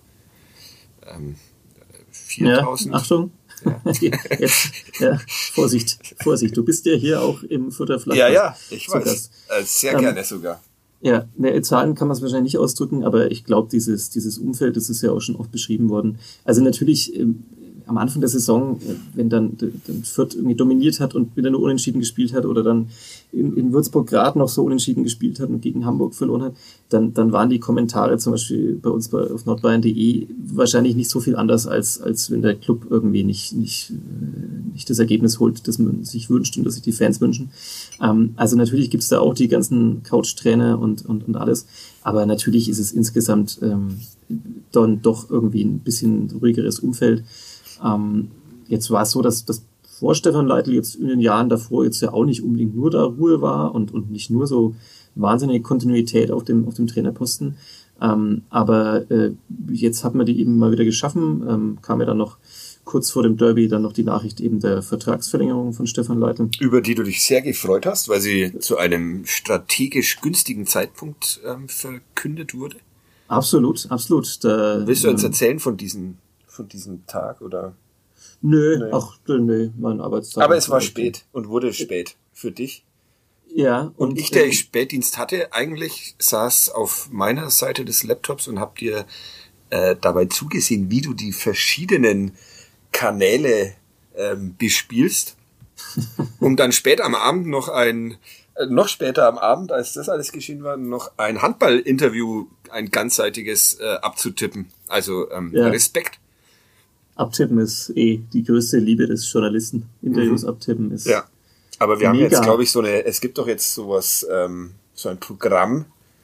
ähm, viertausend. Ja, Achtung. Ja. Jetzt, ja, Vorsicht, Vorsicht. Du bist ja hier auch im Futterfleisch. Ja, ja, ich weiß. Äh, sehr ähm, gerne sogar. Ja, ne, Zahlen kann man es wahrscheinlich nicht ausdrücken, aber ich glaube, dieses, dieses Umfeld, das ist ja auch schon oft beschrieben worden. Also natürlich ähm, am Anfang der Saison, wenn dann, dann Fürth irgendwie dominiert hat und wieder nur unentschieden gespielt hat oder dann in, in Würzburg gerade noch so unentschieden gespielt hat und gegen Hamburg verloren hat, dann, dann waren die Kommentare zum Beispiel bei uns bei, auf nordbayern punkt de wahrscheinlich nicht so viel anders, als, als wenn der Club irgendwie nicht, nicht, nicht das Ergebnis holt, das man sich wünscht und das sich die Fans wünschen. Ähm, also natürlich gibt's da auch die ganzen Couch-Trainer und, und, und alles, aber natürlich ist es insgesamt ähm, dann doch irgendwie ein bisschen ruhigeres Umfeld. Ähm, jetzt war es so, dass, dass vor Stefan Leitl jetzt in den Jahren davor jetzt ja auch nicht unbedingt nur da Ruhe war und, und nicht nur so wahnsinnige Kontinuität auf dem, auf dem Trainerposten. Ähm, aber äh, jetzt hat man die eben mal wieder geschaffen. Ähm, kam ja dann noch kurz vor dem Derby dann noch die Nachricht eben der Vertragsverlängerung von Stefan Leitl. Über die du dich sehr gefreut hast, weil sie zu einem strategisch günstigen Zeitpunkt ähm, verkündet wurde. Absolut, absolut. Da, Willst du uns erzählen von diesem, von diesem Tag, oder? Nö, nee. ach, nö, mein Arbeitstag. Aber es war spät und wurde spät für dich. Ja. Und, und ich, der ich Spätdienst hatte, eigentlich saß auf meiner Seite des Laptops und hab dir äh, dabei zugesehen, wie du die verschiedenen Kanäle ähm, bespielst, um dann später am Abend noch ein, äh, noch später am Abend, als das alles geschehen war, noch ein Handball-Interview, ein ganzseitiges äh, abzutippen. Also ähm, ja. Respekt. Abtippen ist eh die größte Liebe des Journalisten. Interviews mhm. abtippen ist ja. Aber wir mega. haben jetzt, glaube ich, so eine, es gibt doch jetzt sowas, ähm, so ein Programm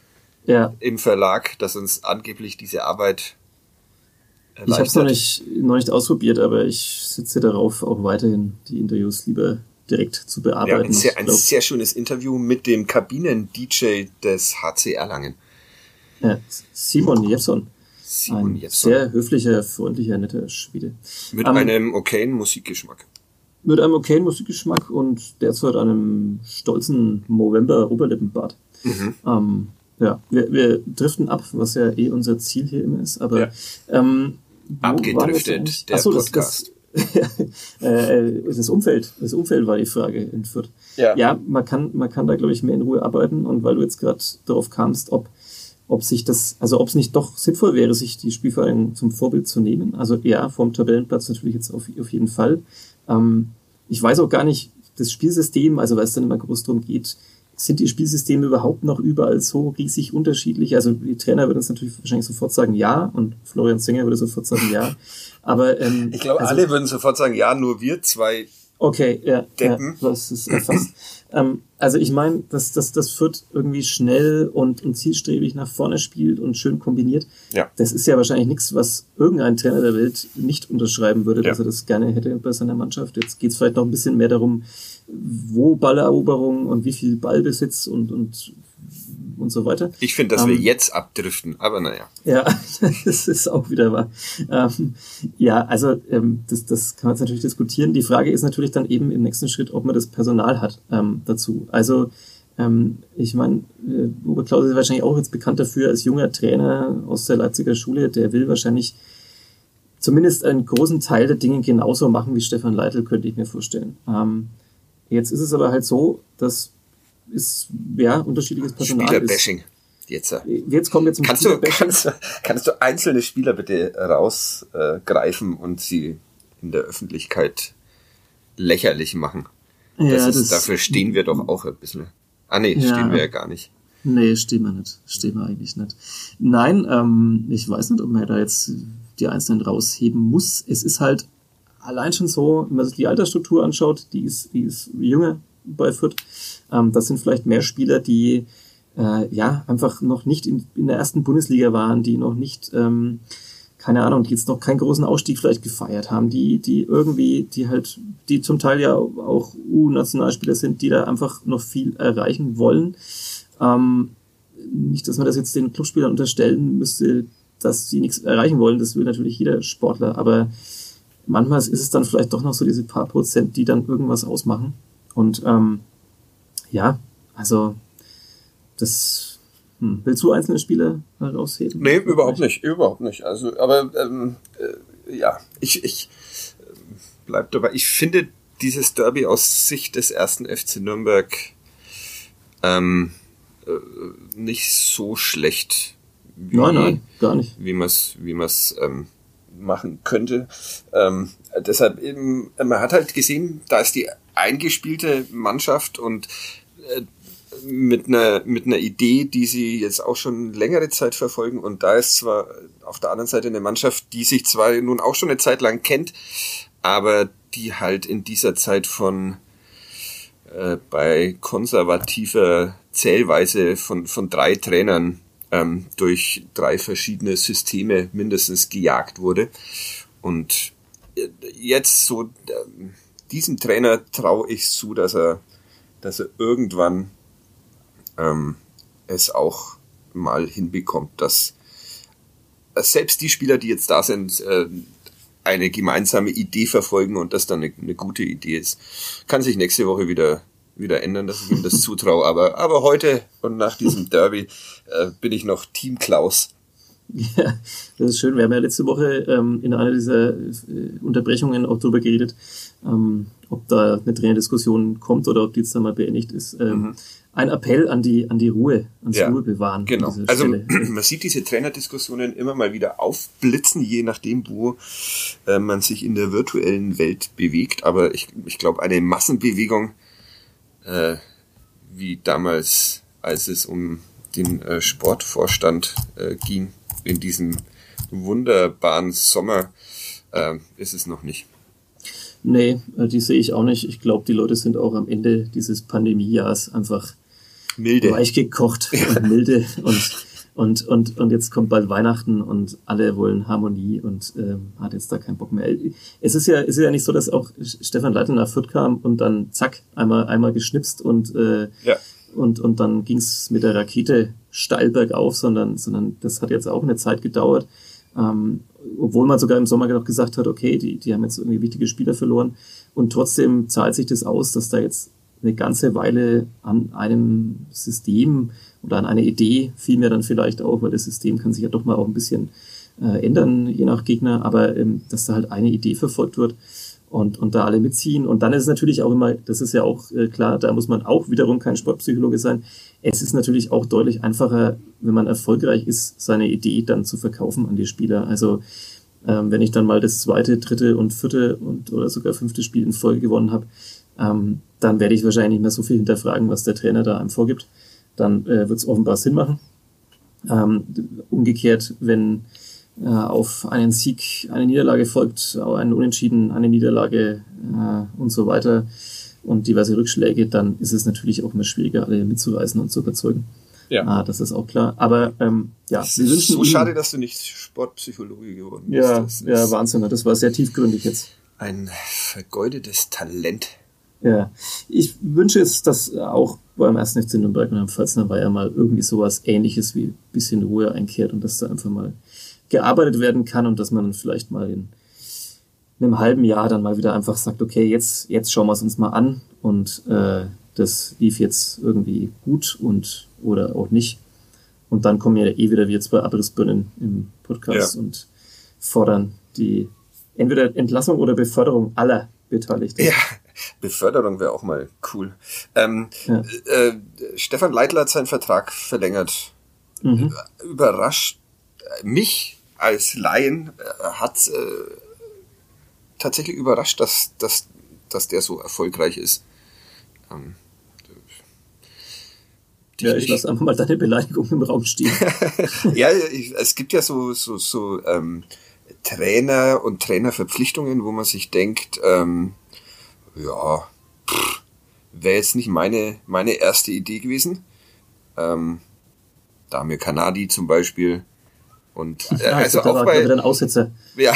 ja. im Verlag, das uns angeblich diese Arbeit erleichtert. Ich habe es noch nicht, noch nicht ausprobiert, aber ich sitze darauf, auch weiterhin die Interviews lieber direkt zu bearbeiten. Ja, ein sehr, ein sehr schönes Interview mit dem Kabinen-D J des H C Erlangen. Ja, Simon Jepson. Simon ein Jepson. Sehr höflicher, freundlicher, netter Schwede. Mit um, einem okayen Musikgeschmack. Mit einem okayen Musikgeschmack und derzeit einem stolzen Movember-Oberlippenbart. Mhm. Ähm, ja, wir, wir driften ab, was ja eh unser Ziel hier immer ist. Aber ja. ähm, abgedriftet, der Achso, Podcast. Das, das, äh, das Umfeld, das Umfeld war die Frage in Fürth. Ja, ja man kann, man kann da, glaube ich, mehr in Ruhe arbeiten. Und weil du jetzt gerade darauf kamst, ob ob sich das, also ob es nicht doch sinnvoll wäre, sich die Spielvereinigung zum Vorbild zu nehmen. Also ja, vom Tabellenplatz natürlich jetzt auf, auf jeden Fall. Ähm, ich weiß auch gar nicht, das Spielsystem, also weil es dann immer groß darum geht, sind die Spielsysteme überhaupt noch überall so riesig unterschiedlich? Also die Trainer würden uns natürlich wahrscheinlich sofort sagen ja und Florian Zenger würde sofort sagen ja. Aber ähm, ich glaube, also, alle würden sofort sagen ja, nur wir zwei. Okay, ja, Deppen. ja, das ist erfasst. ähm, also ich meine, dass das, das Fürth irgendwie schnell und, und zielstrebig nach vorne spielt und schön kombiniert. Ja. Das ist ja wahrscheinlich nichts, was irgendein Trainer der Welt nicht unterschreiben würde, ja. dass er das gerne hätte bei seiner Mannschaft. Jetzt geht es vielleicht noch ein bisschen mehr darum, wo Balleroberung und wie viel Ballbesitz und, und und so weiter. Ich finde, dass ähm, wir jetzt abdriften, aber naja. Ja, das ist auch wieder wahr. Ähm, ja, also ähm, das, das kann man jetzt natürlich diskutieren. Die Frage ist natürlich dann eben im nächsten Schritt, ob man das Personal hat ähm, dazu. Also ähm, ich meine, äh, Robert Klaus ist wahrscheinlich auch jetzt bekannt dafür als junger Trainer aus der Leipziger Schule, der will wahrscheinlich zumindest einen großen Teil der Dinge genauso machen wie Stefan Leitl, könnte ich mir vorstellen. Ähm, jetzt ist es aber halt so, dass ist, ja, unterschiedliches Personal. Spielerbashing. Jetzt, jetzt kommen wir zum kannst du, kannst, du, kannst du einzelne Spieler bitte rausgreifen äh, und sie in der Öffentlichkeit lächerlich machen? Ja, das ist, das, dafür stehen wir doch auch ein bisschen. Ah nee, ja, stehen wir ja gar nicht. Nee, stehen wir nicht. Stehen wir eigentlich nicht. Nein, ähm, ich weiß nicht, ob man da jetzt die Einzelnen rausheben muss. Es ist halt allein schon so, wenn man sich die Altersstruktur anschaut, die ist, die ist jünger bei Fürth. Ähm, das sind vielleicht mehr Spieler, die äh, ja einfach noch nicht in, in der ersten Bundesliga waren, die noch nicht, ähm, keine Ahnung, die jetzt noch keinen großen Ausstieg vielleicht gefeiert haben, die die irgendwie, die halt, die zum Teil ja auch U-Nationalspieler sind, die da einfach noch viel erreichen wollen. Ähm, nicht, dass man das jetzt den Clubspielern unterstellen müsste, dass sie nichts erreichen wollen, das will natürlich jeder Sportler, aber manchmal ist es dann vielleicht doch noch so diese paar Prozent, die dann irgendwas ausmachen. Und ähm, ja, also das hm, willst du einzelne Spieler herausheben? Nee, überhaupt nicht, überhaupt nicht. Also, aber ähm, äh, ja, ich, ich äh, bleib dabei. Ich finde dieses Derby aus Sicht des ersten F C Nürnberg ähm, äh, nicht so schlecht, wie, nein, nein, gar nicht. Wie man es wie man's, ähm, machen könnte. Ähm, deshalb eben, man hat halt gesehen, da ist die eingespielte Mannschaft und äh, mit einer mit einer Idee, die sie jetzt auch schon längere Zeit verfolgen, und da ist zwar auf der anderen Seite eine Mannschaft, die sich zwar nun auch schon eine Zeit lang kennt, aber die halt in dieser Zeit von äh, bei konservativer Zählweise von von drei Trainern ähm, durch drei verschiedene Systeme mindestens gejagt wurde. Und jetzt so diesem Trainer traue ich zu, dass er, dass er irgendwann ähm, es auch mal hinbekommt, dass, dass selbst die Spieler, die jetzt da sind, äh, eine gemeinsame Idee verfolgen und das dann eine, eine gute Idee ist. Kann sich nächste Woche wieder wieder ändern, dass ich ihm das zutraue, aber aber heute und nach diesem Derby äh, bin ich noch Team Klaus. Ja, das ist schön. Wir haben ja letzte Woche ähm, in einer dieser äh, Unterbrechungen auch darüber geredet, ähm, ob da eine Trainerdiskussion kommt oder ob die jetzt dann mal beendigt ist. Ähm, mhm. Ein Appell an die an die Ruhe, ans ja, Ruhe bewahren. Genau. Also man sieht diese Trainerdiskussionen immer mal wieder aufblitzen, je nachdem, wo äh, man sich in der virtuellen Welt bewegt. Aber ich, ich glaube, eine Massenbewegung, äh, wie damals, als es um den äh, Sportvorstand äh, ging, in diesem wunderbaren Sommer, äh, ist es noch nicht. Nee, die sehe ich auch nicht. Ich glaube, die Leute sind auch am Ende dieses Pandemiejahrs einfach milde, weichgekocht und milde und, und, und, und jetzt kommt bald Weihnachten und alle wollen Harmonie und ähm, hat jetzt da keinen Bock mehr. Es ist ja, es ist ja nicht so, dass auch Stefan Leitl nach Fürth kam und dann zack, einmal, einmal geschnipst und, äh, ja. und, und dann ging's mit der Rakete steil bergauf, sondern, sondern das hat jetzt auch eine Zeit gedauert. Ähm, obwohl man sogar im Sommer noch gesagt hat, okay, die, die haben jetzt irgendwie wichtige Spieler verloren und trotzdem zahlt sich das aus, dass da jetzt eine ganze Weile an einem System oder an einer Idee, vielmehr dann vielleicht auch, weil das System kann sich ja doch mal auch ein bisschen äh, ändern, je nach Gegner, aber ähm, dass da halt eine Idee verfolgt wird und, und da alle mitziehen. Und dann ist es natürlich auch immer, das ist ja auch äh, klar, da muss man auch wiederum kein Sportpsychologe sein, es ist natürlich auch deutlich einfacher, wenn man erfolgreich ist, seine Idee dann zu verkaufen an die Spieler. Also ähm, wenn ich dann mal das zweite, dritte und vierte und oder sogar fünfte Spiel in Folge gewonnen habe, ähm, dann werde ich wahrscheinlich nicht mehr so viel hinterfragen, was der Trainer da einem vorgibt. Dann äh, wird es offenbar Sinn machen. Ähm, umgekehrt, wenn äh, auf einen Sieg eine Niederlage folgt, einen Unentschieden, eine Niederlage äh, und so weiter und diverse Rückschläge, dann ist es natürlich auch immer schwieriger, alle mitzureißen und zu überzeugen. Ja. Ah, das ist auch klar. Aber ähm, ja, es ist so schade, dass du nicht Sportpsychologe geworden bist. Ja, das ja, Wahnsinn. Das war sehr tiefgründig jetzt. Ein vergeudetes Talent. Ja, ich wünsche jetzt, dass auch beim ersten F C Nürnberg und am Pfalzner war ja mal irgendwie sowas Ähnliches wie ein bisschen Ruhe einkehrt und dass da einfach mal gearbeitet werden kann und dass man vielleicht mal in einem halben Jahr dann mal wieder einfach sagt, okay, jetzt, jetzt schauen wir es uns mal an und äh, das lief jetzt irgendwie gut und oder auch nicht. Und dann kommen ja eh wieder wie jetzt bei Abrissbirnen im Podcast ja. und fordern die entweder Entlassung oder Beförderung aller Beteiligten. Ja, Beförderung wäre auch mal cool. Ähm, ja. äh, Stefan Leitl hat seinen Vertrag verlängert. Mhm. Überrascht mich als Laien, äh, hat äh, tatsächlich überrascht, dass, dass, dass der so erfolgreich ist. Ähm, ja, ich lasse einfach mal deine Beleidigung im Raum stehen. Ja, ich, es gibt ja so, so, so ähm, Trainer und Trainerverpflichtungen, wo man sich denkt, ähm, ja, wäre jetzt nicht meine, meine erste Idee gewesen. Ähm, Damir Kanadi zum Beispiel. Und äh, ja, also auch auch bei wieder ein Aussetzer. Ja,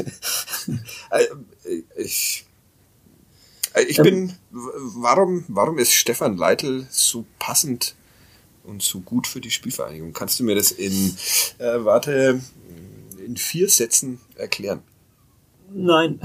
ich ich ähm, bin. Warum warum ist Stefan Leitl so passend und so gut für die Spielvereinigung? Kannst du mir das in äh, warte in vier Sätzen erklären? Nein.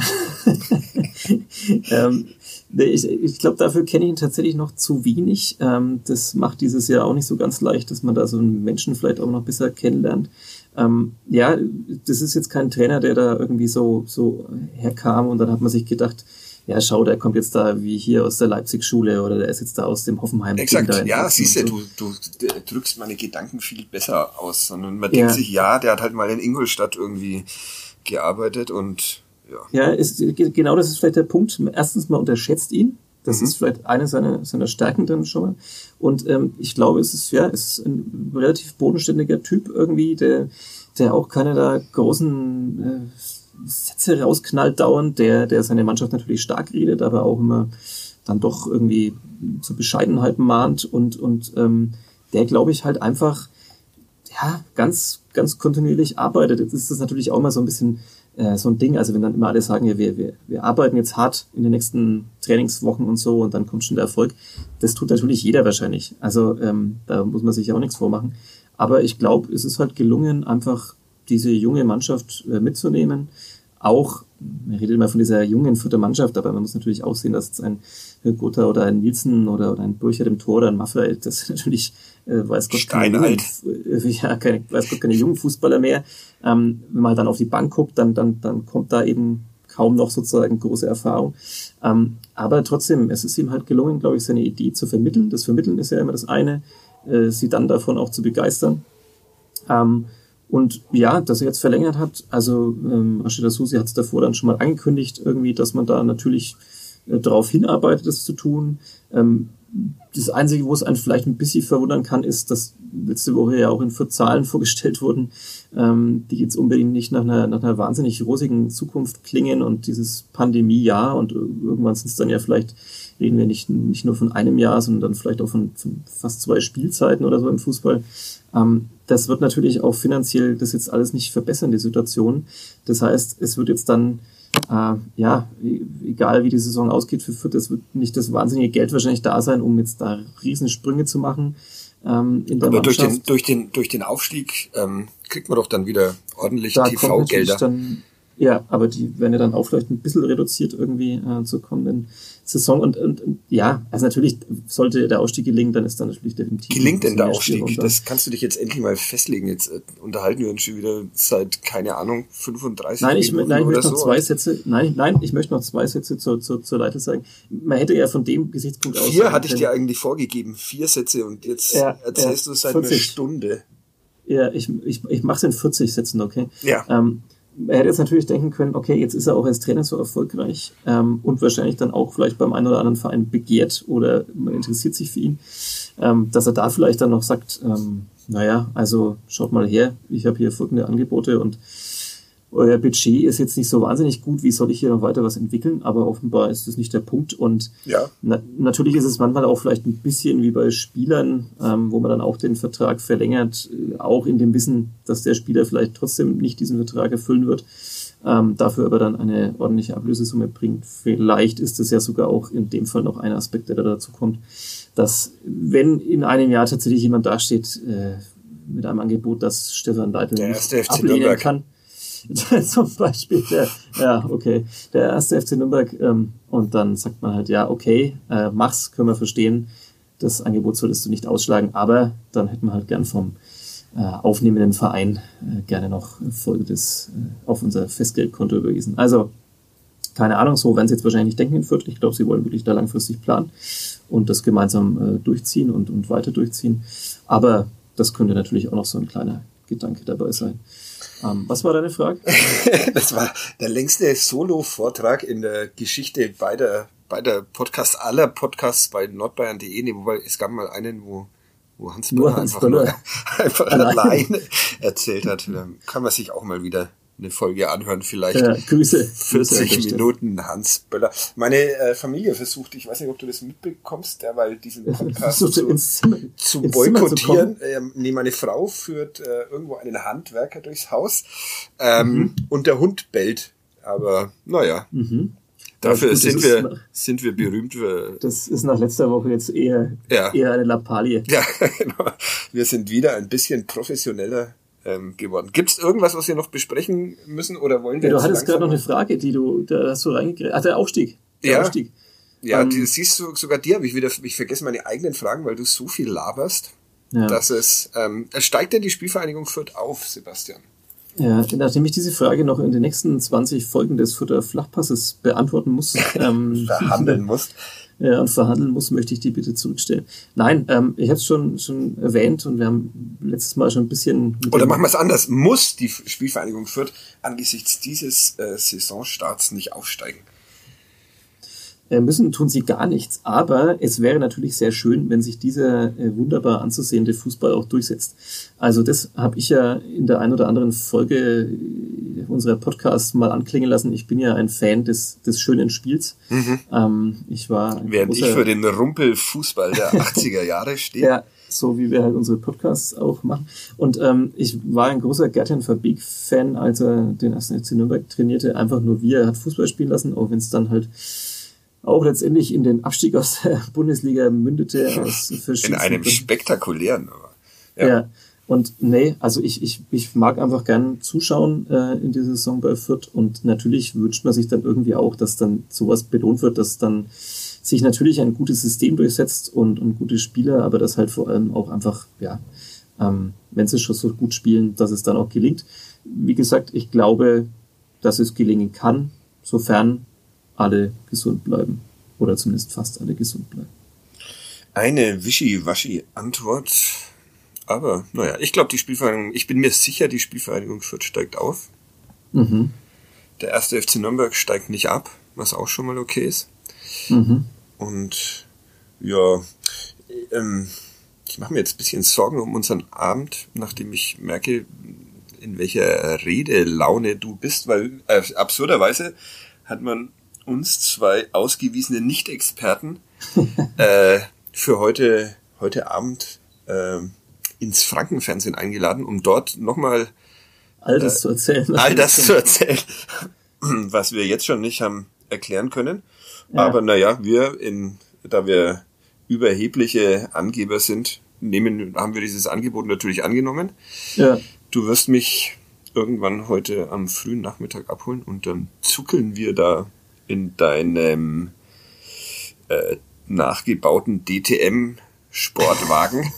ähm, ich ich glaube, dafür kenne ich ihn tatsächlich noch zu wenig. Ähm, das macht dieses Jahr auch nicht so ganz leicht, dass man da so einen Menschen vielleicht auch noch besser kennenlernt. Ähm, ja, das ist jetzt kein Trainer, der da irgendwie so, so herkam und dann hat man sich gedacht, ja, schau, der kommt jetzt da wie hier aus der Leipzig-Schule oder der ist jetzt da aus dem Hoffenheim. Exakt, ja, siehst du, so. du, du drückst meine Gedanken viel besser aus, sondern man denkt ja. sich, ja, der hat halt mal in Ingolstadt irgendwie gearbeitet und ja. Ja, ist, genau das ist vielleicht der Punkt. Erstens, man unterschätzt ihn. Das mhm. ist vielleicht eine seiner, seiner Stärken dann schon mal. Und ähm, ich glaube, es ist ja, es ist ein relativ bodenständiger Typ irgendwie, der, der auch keine da großen äh, Sätze rausknallt dauernd, der, der seine Mannschaft natürlich stark redet, aber auch immer dann doch irgendwie zur Bescheidenheit mahnt und, und ähm, der, glaube ich, halt einfach ja, ganz, ganz kontinuierlich arbeitet. Jetzt ist das natürlich auch immer so ein bisschen äh, so ein Ding. Also wenn dann immer alle sagen, ja, wir, wir, wir arbeiten jetzt hart in den nächsten Trainingswochen und so und dann kommt schon der Erfolg. Das tut natürlich jeder wahrscheinlich. Also ähm, da muss man sich ja auch nichts vormachen. Aber ich glaube, es ist halt gelungen, einfach diese junge Mannschaft äh, mitzunehmen. Auch, man redet immer von dieser jungen vierten Mannschaft, aber man muss natürlich auch sehen, dass jetzt ein Gotha oder ein Nielsen oder, oder ein Burchard im Tor oder ein Maffei, das sind natürlich, äh, weiß Gott, keine jungen, äh, ja, keine, weiß Gott, keine jungen Fußballer mehr. Ähm, wenn man dann auf die Bank guckt, dann, dann, dann kommt da eben kaum noch sozusagen große Erfahrung. Ähm, aber trotzdem, es ist ihm halt gelungen, glaube ich, seine Idee zu vermitteln. Das Vermitteln ist ja immer das eine, äh, sie dann davon auch zu begeistern. Ähm, Und ja, dass er jetzt verlängert hat, also ähm, Rashida Susi hat es davor dann schon mal angekündigt, irgendwie, dass man da natürlich äh, darauf hinarbeitet, das zu tun. Ähm, das Einzige, wo es einen vielleicht ein bisschen verwundern kann, ist, dass letzte Woche ja auch in vier Zahlen vorgestellt wurden, ähm, die jetzt unbedingt nicht nach einer, nach einer wahnsinnig rosigen Zukunft klingen und dieses Pandemiejahr und irgendwann sind es dann ja vielleicht, reden wir nicht, nicht nur von einem Jahr, sondern dann vielleicht auch von, von fast zwei Spielzeiten oder so im Fußball. Ähm, das wird natürlich auch finanziell das jetzt alles nicht verbessern, die Situation. Das heißt, es wird jetzt dann, äh, ja, egal wie die Saison ausgeht für Fürth, es wird nicht das wahnsinnige Geld wahrscheinlich da sein, um jetzt da Riesensprünge zu machen. Ähm, in der Aber durch Mannschaft. den, durch den, durch den Aufstieg ähm, kriegt man doch dann wieder ordentlich Da T V-Gelder. Dann, ja, aber die werden ja dann auch vielleicht ein bisschen reduziert irgendwie äh, zur kommenden Saison. Und, und, und ja, also natürlich sollte der Ausstieg gelingen, dann ist dann natürlich definitiv... Gelingt denn der Ausstieg? Das kannst du dich jetzt endlich mal festlegen. Jetzt äh, unterhalten wir uns schon wieder seit, keine Ahnung, fünfunddreißig nein, ich, Minuten nein, ich oder möchte noch so. zwei Sätze, nein, nein, ich möchte noch zwei Sätze zur, zur, zur Leiter sagen. Man hätte ja von dem Gesichtspunkt aus... Vier hatte ich dir eigentlich vorgegeben, vier Sätze und jetzt ja, erzählst ja, du seit vierzig. Einer Stunde. Ja, ich, ich, ich mache es in vierzig Sätzen, okay? Ja. Ähm, er hätte jetzt natürlich denken können, okay, jetzt ist er auch als Trainer so erfolgreich ähm, und wahrscheinlich dann auch vielleicht beim einen oder anderen Verein begehrt oder man interessiert sich für ihn, ähm, dass er da vielleicht dann noch sagt, ähm, naja, also schaut mal her, ich habe hier folgende Angebote und euer Budget ist jetzt nicht so wahnsinnig gut, wie soll ich hier noch weiter was entwickeln, aber offenbar ist das nicht der Punkt und ja. na, natürlich ist es manchmal auch vielleicht ein bisschen wie bei Spielern, ähm, wo man dann auch den Vertrag verlängert, äh, auch in dem Wissen, dass der Spieler vielleicht trotzdem nicht diesen Vertrag erfüllen wird, ähm, dafür aber dann eine ordentliche Ablösesumme bringt. Vielleicht ist es ja sogar auch in dem Fall noch ein Aspekt, der da dazu kommt, dass wenn in einem Jahr tatsächlich jemand dasteht äh, mit einem Angebot, das Stefan Leitl nicht ablehnen kann, zum Beispiel, der, ja, okay, der erste F C Nürnberg, ähm, und dann sagt man halt, ja, okay, äh, mach's, können wir verstehen, das Angebot solltest du nicht ausschlagen, aber dann hätten wir halt gern vom äh, aufnehmenden Verein äh, gerne noch Folgendes äh, auf unser Festgeldkonto überwiesen. Also, keine Ahnung, so werden sie jetzt wahrscheinlich nicht denken in Fürth. Ich glaube, sie wollen wirklich da langfristig planen und das gemeinsam äh, durchziehen und, und weiter durchziehen, aber das könnte natürlich auch noch so ein kleiner Gedanke dabei sein. Um, was war deine Frage? Das war der längste Solo-Vortrag in der Geschichte beider, beider Podcasts, aller Podcasts bei nordbayern punkt de. Wobei es gab mal einen, wo, wo Hans Böller einfach, nur, einfach alleine erzählt hat. Da kann man sich auch mal wieder eine Folge anhören, vielleicht ja, Grüße, vierzig Grüße Minuten Hans Böller. Meine äh, Familie versucht, ich weiß nicht, ob du das mitbekommst, derweil diesen Podcast zu, Zimmer, zu boykottieren. Ähm, nee, meine Frau führt äh, irgendwo einen Handwerker durchs Haus ähm, mhm. und der Hund bellt. Aber naja, mhm. dafür gut, sind wir nach, sind wir berühmt. Für, das ist nach letzter Woche jetzt eher, ja. eher eine Lappalie. Ja, genau. Wir sind wieder ein bisschen professioneller geworden. Gibt es irgendwas, was wir noch besprechen müssen oder wollen wir? Ja, du hattest gerade noch eine Frage, die du, da hast du reingekriegt. Ach, der Aufstieg. Der ja, Aufstieg. ja ähm, die, siehst du, sogar dir habe ich wieder, ich vergesse meine eigenen Fragen, weil du so viel laberst, ja. dass es, ähm, steigt denn die Spielvereinigung Fürth auf, Sebastian? Ja, nachdem ich diese Frage noch in den nächsten zwanzig Folgen des Fürther Flachpasses beantworten muss, ähm, verhandeln musst. Ja, und verhandeln muss, möchte ich die bitte zurückstellen. Nein, ähm, ich habe es schon schon erwähnt und wir haben letztes Mal schon ein bisschen... Oder machen wir es anders. Muss die Spielvereinigung Fürth angesichts dieses äh, Saisonstarts nicht aufsteigen? Äh, müssen tun sie gar nichts, aber es wäre natürlich sehr schön, wenn sich dieser äh, wunderbar anzusehende Fußball auch durchsetzt. Also das habe ich ja in der ein oder anderen Folge, unserer Podcasts mal anklingen lassen. Ich bin ja ein Fan des, des schönen Spiels. Mhm. Ähm, ich war Während großer, ich für den Rumpelfußball der achtziger Jahre stehe. Ja, so wie wir halt unsere Podcasts auch machen. Und ähm, ich war ein großer Gert-Jan Verbeek-Fan, als er den ersten F C Nürnberg trainierte. Einfach nur wie er hat Fußball spielen lassen, auch wenn es dann halt auch letztendlich in den Abstieg aus der Bundesliga mündete. Aus in einem spektakulären, aber. Ja. ja. Und nee, also ich, ich, ich mag einfach gern zuschauen äh, in dieser Saison bei Fürth und natürlich wünscht man sich dann irgendwie auch, dass dann sowas belohnt wird, dass dann sich natürlich ein gutes System durchsetzt und, und gute Spieler, aber das halt vor allem auch einfach, ja, ähm, wenn sie schon so gut spielen, dass es dann auch gelingt. Wie gesagt, ich glaube, dass es gelingen kann, sofern alle gesund bleiben oder zumindest fast alle gesund bleiben. Eine Wischi-Waschi-Antwort. Aber, naja, ich glaube, die Spielvereinigung, ich bin mir sicher, die Spielvereinigung Fürth steigt auf. Mhm. Der erste F C Nürnberg steigt nicht ab, was auch schon mal okay ist. Mhm. Und, ja, ähm, ich mache mir jetzt ein bisschen Sorgen um unseren Abend, nachdem ich merke, in welcher Redelaune du bist, weil äh, absurderweise hat man uns zwei ausgewiesene Nicht-Experten äh, für heute, heute Abend äh, ins Frankenfernsehen eingeladen, um dort nochmal all das äh, zu erzählen. All das zu erzählen, was wir jetzt schon nicht haben erklären können. Ja. Aber naja, wir, in, da wir überhebliche Angeber sind, nehmen, haben wir dieses Angebot natürlich angenommen. Ja. Du wirst mich irgendwann heute am frühen Nachmittag abholen und dann zuckeln wir da in deinem äh, nachgebauten D T M Sportwagen.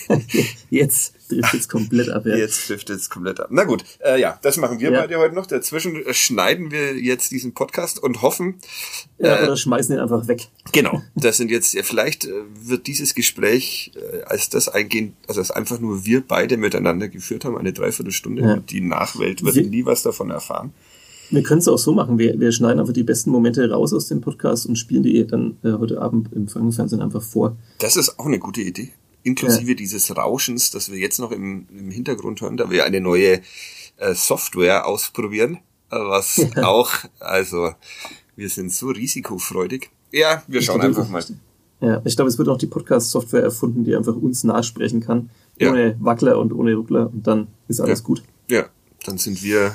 Jetzt trifft es komplett ab. Ja. Jetzt trifft es komplett ab. Na gut, äh, ja, das machen wir ja. beide heute noch. Dazwischen schneiden wir jetzt diesen Podcast und hoffen... Ja, äh, oder schmeißen ihn einfach weg. Genau, das sind jetzt, ja, vielleicht äh, wird dieses Gespräch äh, als das eingehen, also als einfach nur wir beide miteinander geführt haben, eine Dreiviertelstunde, ja. und die Nachwelt wird wir, nie was davon erfahren. Wir können es auch so machen, wir, wir schneiden einfach die besten Momente raus aus dem Podcast und spielen die dann äh, heute Abend im Frankenfernsehen einfach vor. Das ist auch eine gute Idee. Inklusive ja. dieses Rauschens, das wir jetzt noch im, im Hintergrund hören, da wir eine neue äh, Software ausprobieren, was ja. auch, also wir sind so risikofreudig. Ja, wir schauen einfach mal. Ja, ich glaube, es wird auch die Podcast-Software erfunden, die einfach uns nachsprechen kann, ohne ja. Wackler und ohne Ruckler, und dann ist alles ja. gut. Ja, dann sind wir...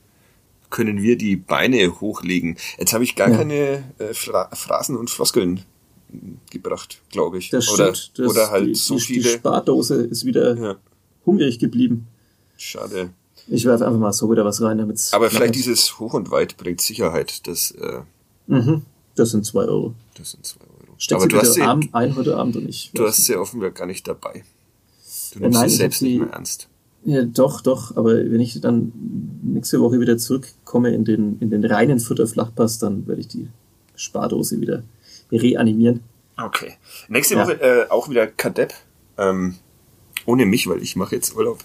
können wir die Beine hochlegen. Jetzt habe ich gar ja. keine äh, Phra- Phrasen und Floskeln gebracht, glaube ich. Das oder, stimmt. Das, oder halt die, so die, viele... Die Spardose ist wieder ja. hungrig geblieben. Schade. Ich werfe einfach mal so wieder was rein, damit es... Aber vielleicht dieses Hoch und Weit bringt Sicherheit. Das, äh, mhm. das sind zwei Euro. Das sind zwei Euro. Steck Aber sie du hast sie Arm ein heute Abend und ich... Du hast sie offenbar gar nicht dabei. Du nimmst Nein, sie selbst die, nicht mehr ernst. Ja, doch, doch, aber wenn ich dann nächste Woche wieder zurückkomme in den, in den reinen Fürther Flachpass, dann werde ich die Spardose wieder reanimieren. Okay. Nächste ja. Woche äh, auch wieder Kadepp. Ähm, ohne mich, weil ich mache jetzt Urlaub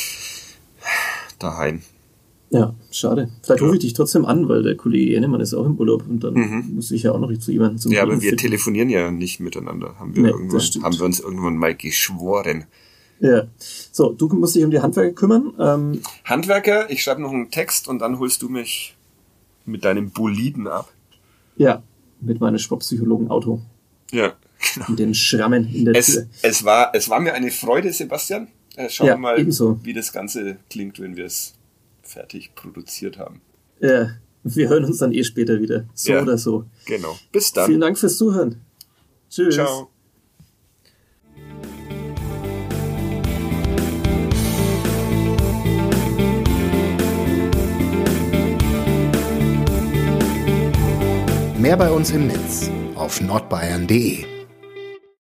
daheim. Ja, schade. Vielleicht ja. rufe ich dich trotzdem an, weil der Kollege Enemann ist auch im Urlaub und dann mhm. muss ich ja auch noch zu jemandem zum Ja, aber wir finden. telefonieren ja nicht miteinander. Haben wir, nee, irgendwann, haben wir uns irgendwann mal geschworen. Ja. So, du musst dich um die Handwerker kümmern. Ähm, Handwerker, ich schreibe noch einen Text und dann holst du mich mit deinem Boliden ab. Ja, mit meinem Sportpsychologen-Auto. Ja, genau. Mit den Schrammen in der es, Tür. Es war, es war mir eine Freude, Sebastian. Äh, schauen ja, wir mal, ebenso. wie das Ganze klingt, wenn wir es fertig produziert haben. Ja, wir hören uns dann eh später wieder. So ja, oder so. Genau. Bis dann. Vielen Dank fürs Zuhören. Tschüss. Ciao. Mehr bei uns im Netz auf nordbayern punkt de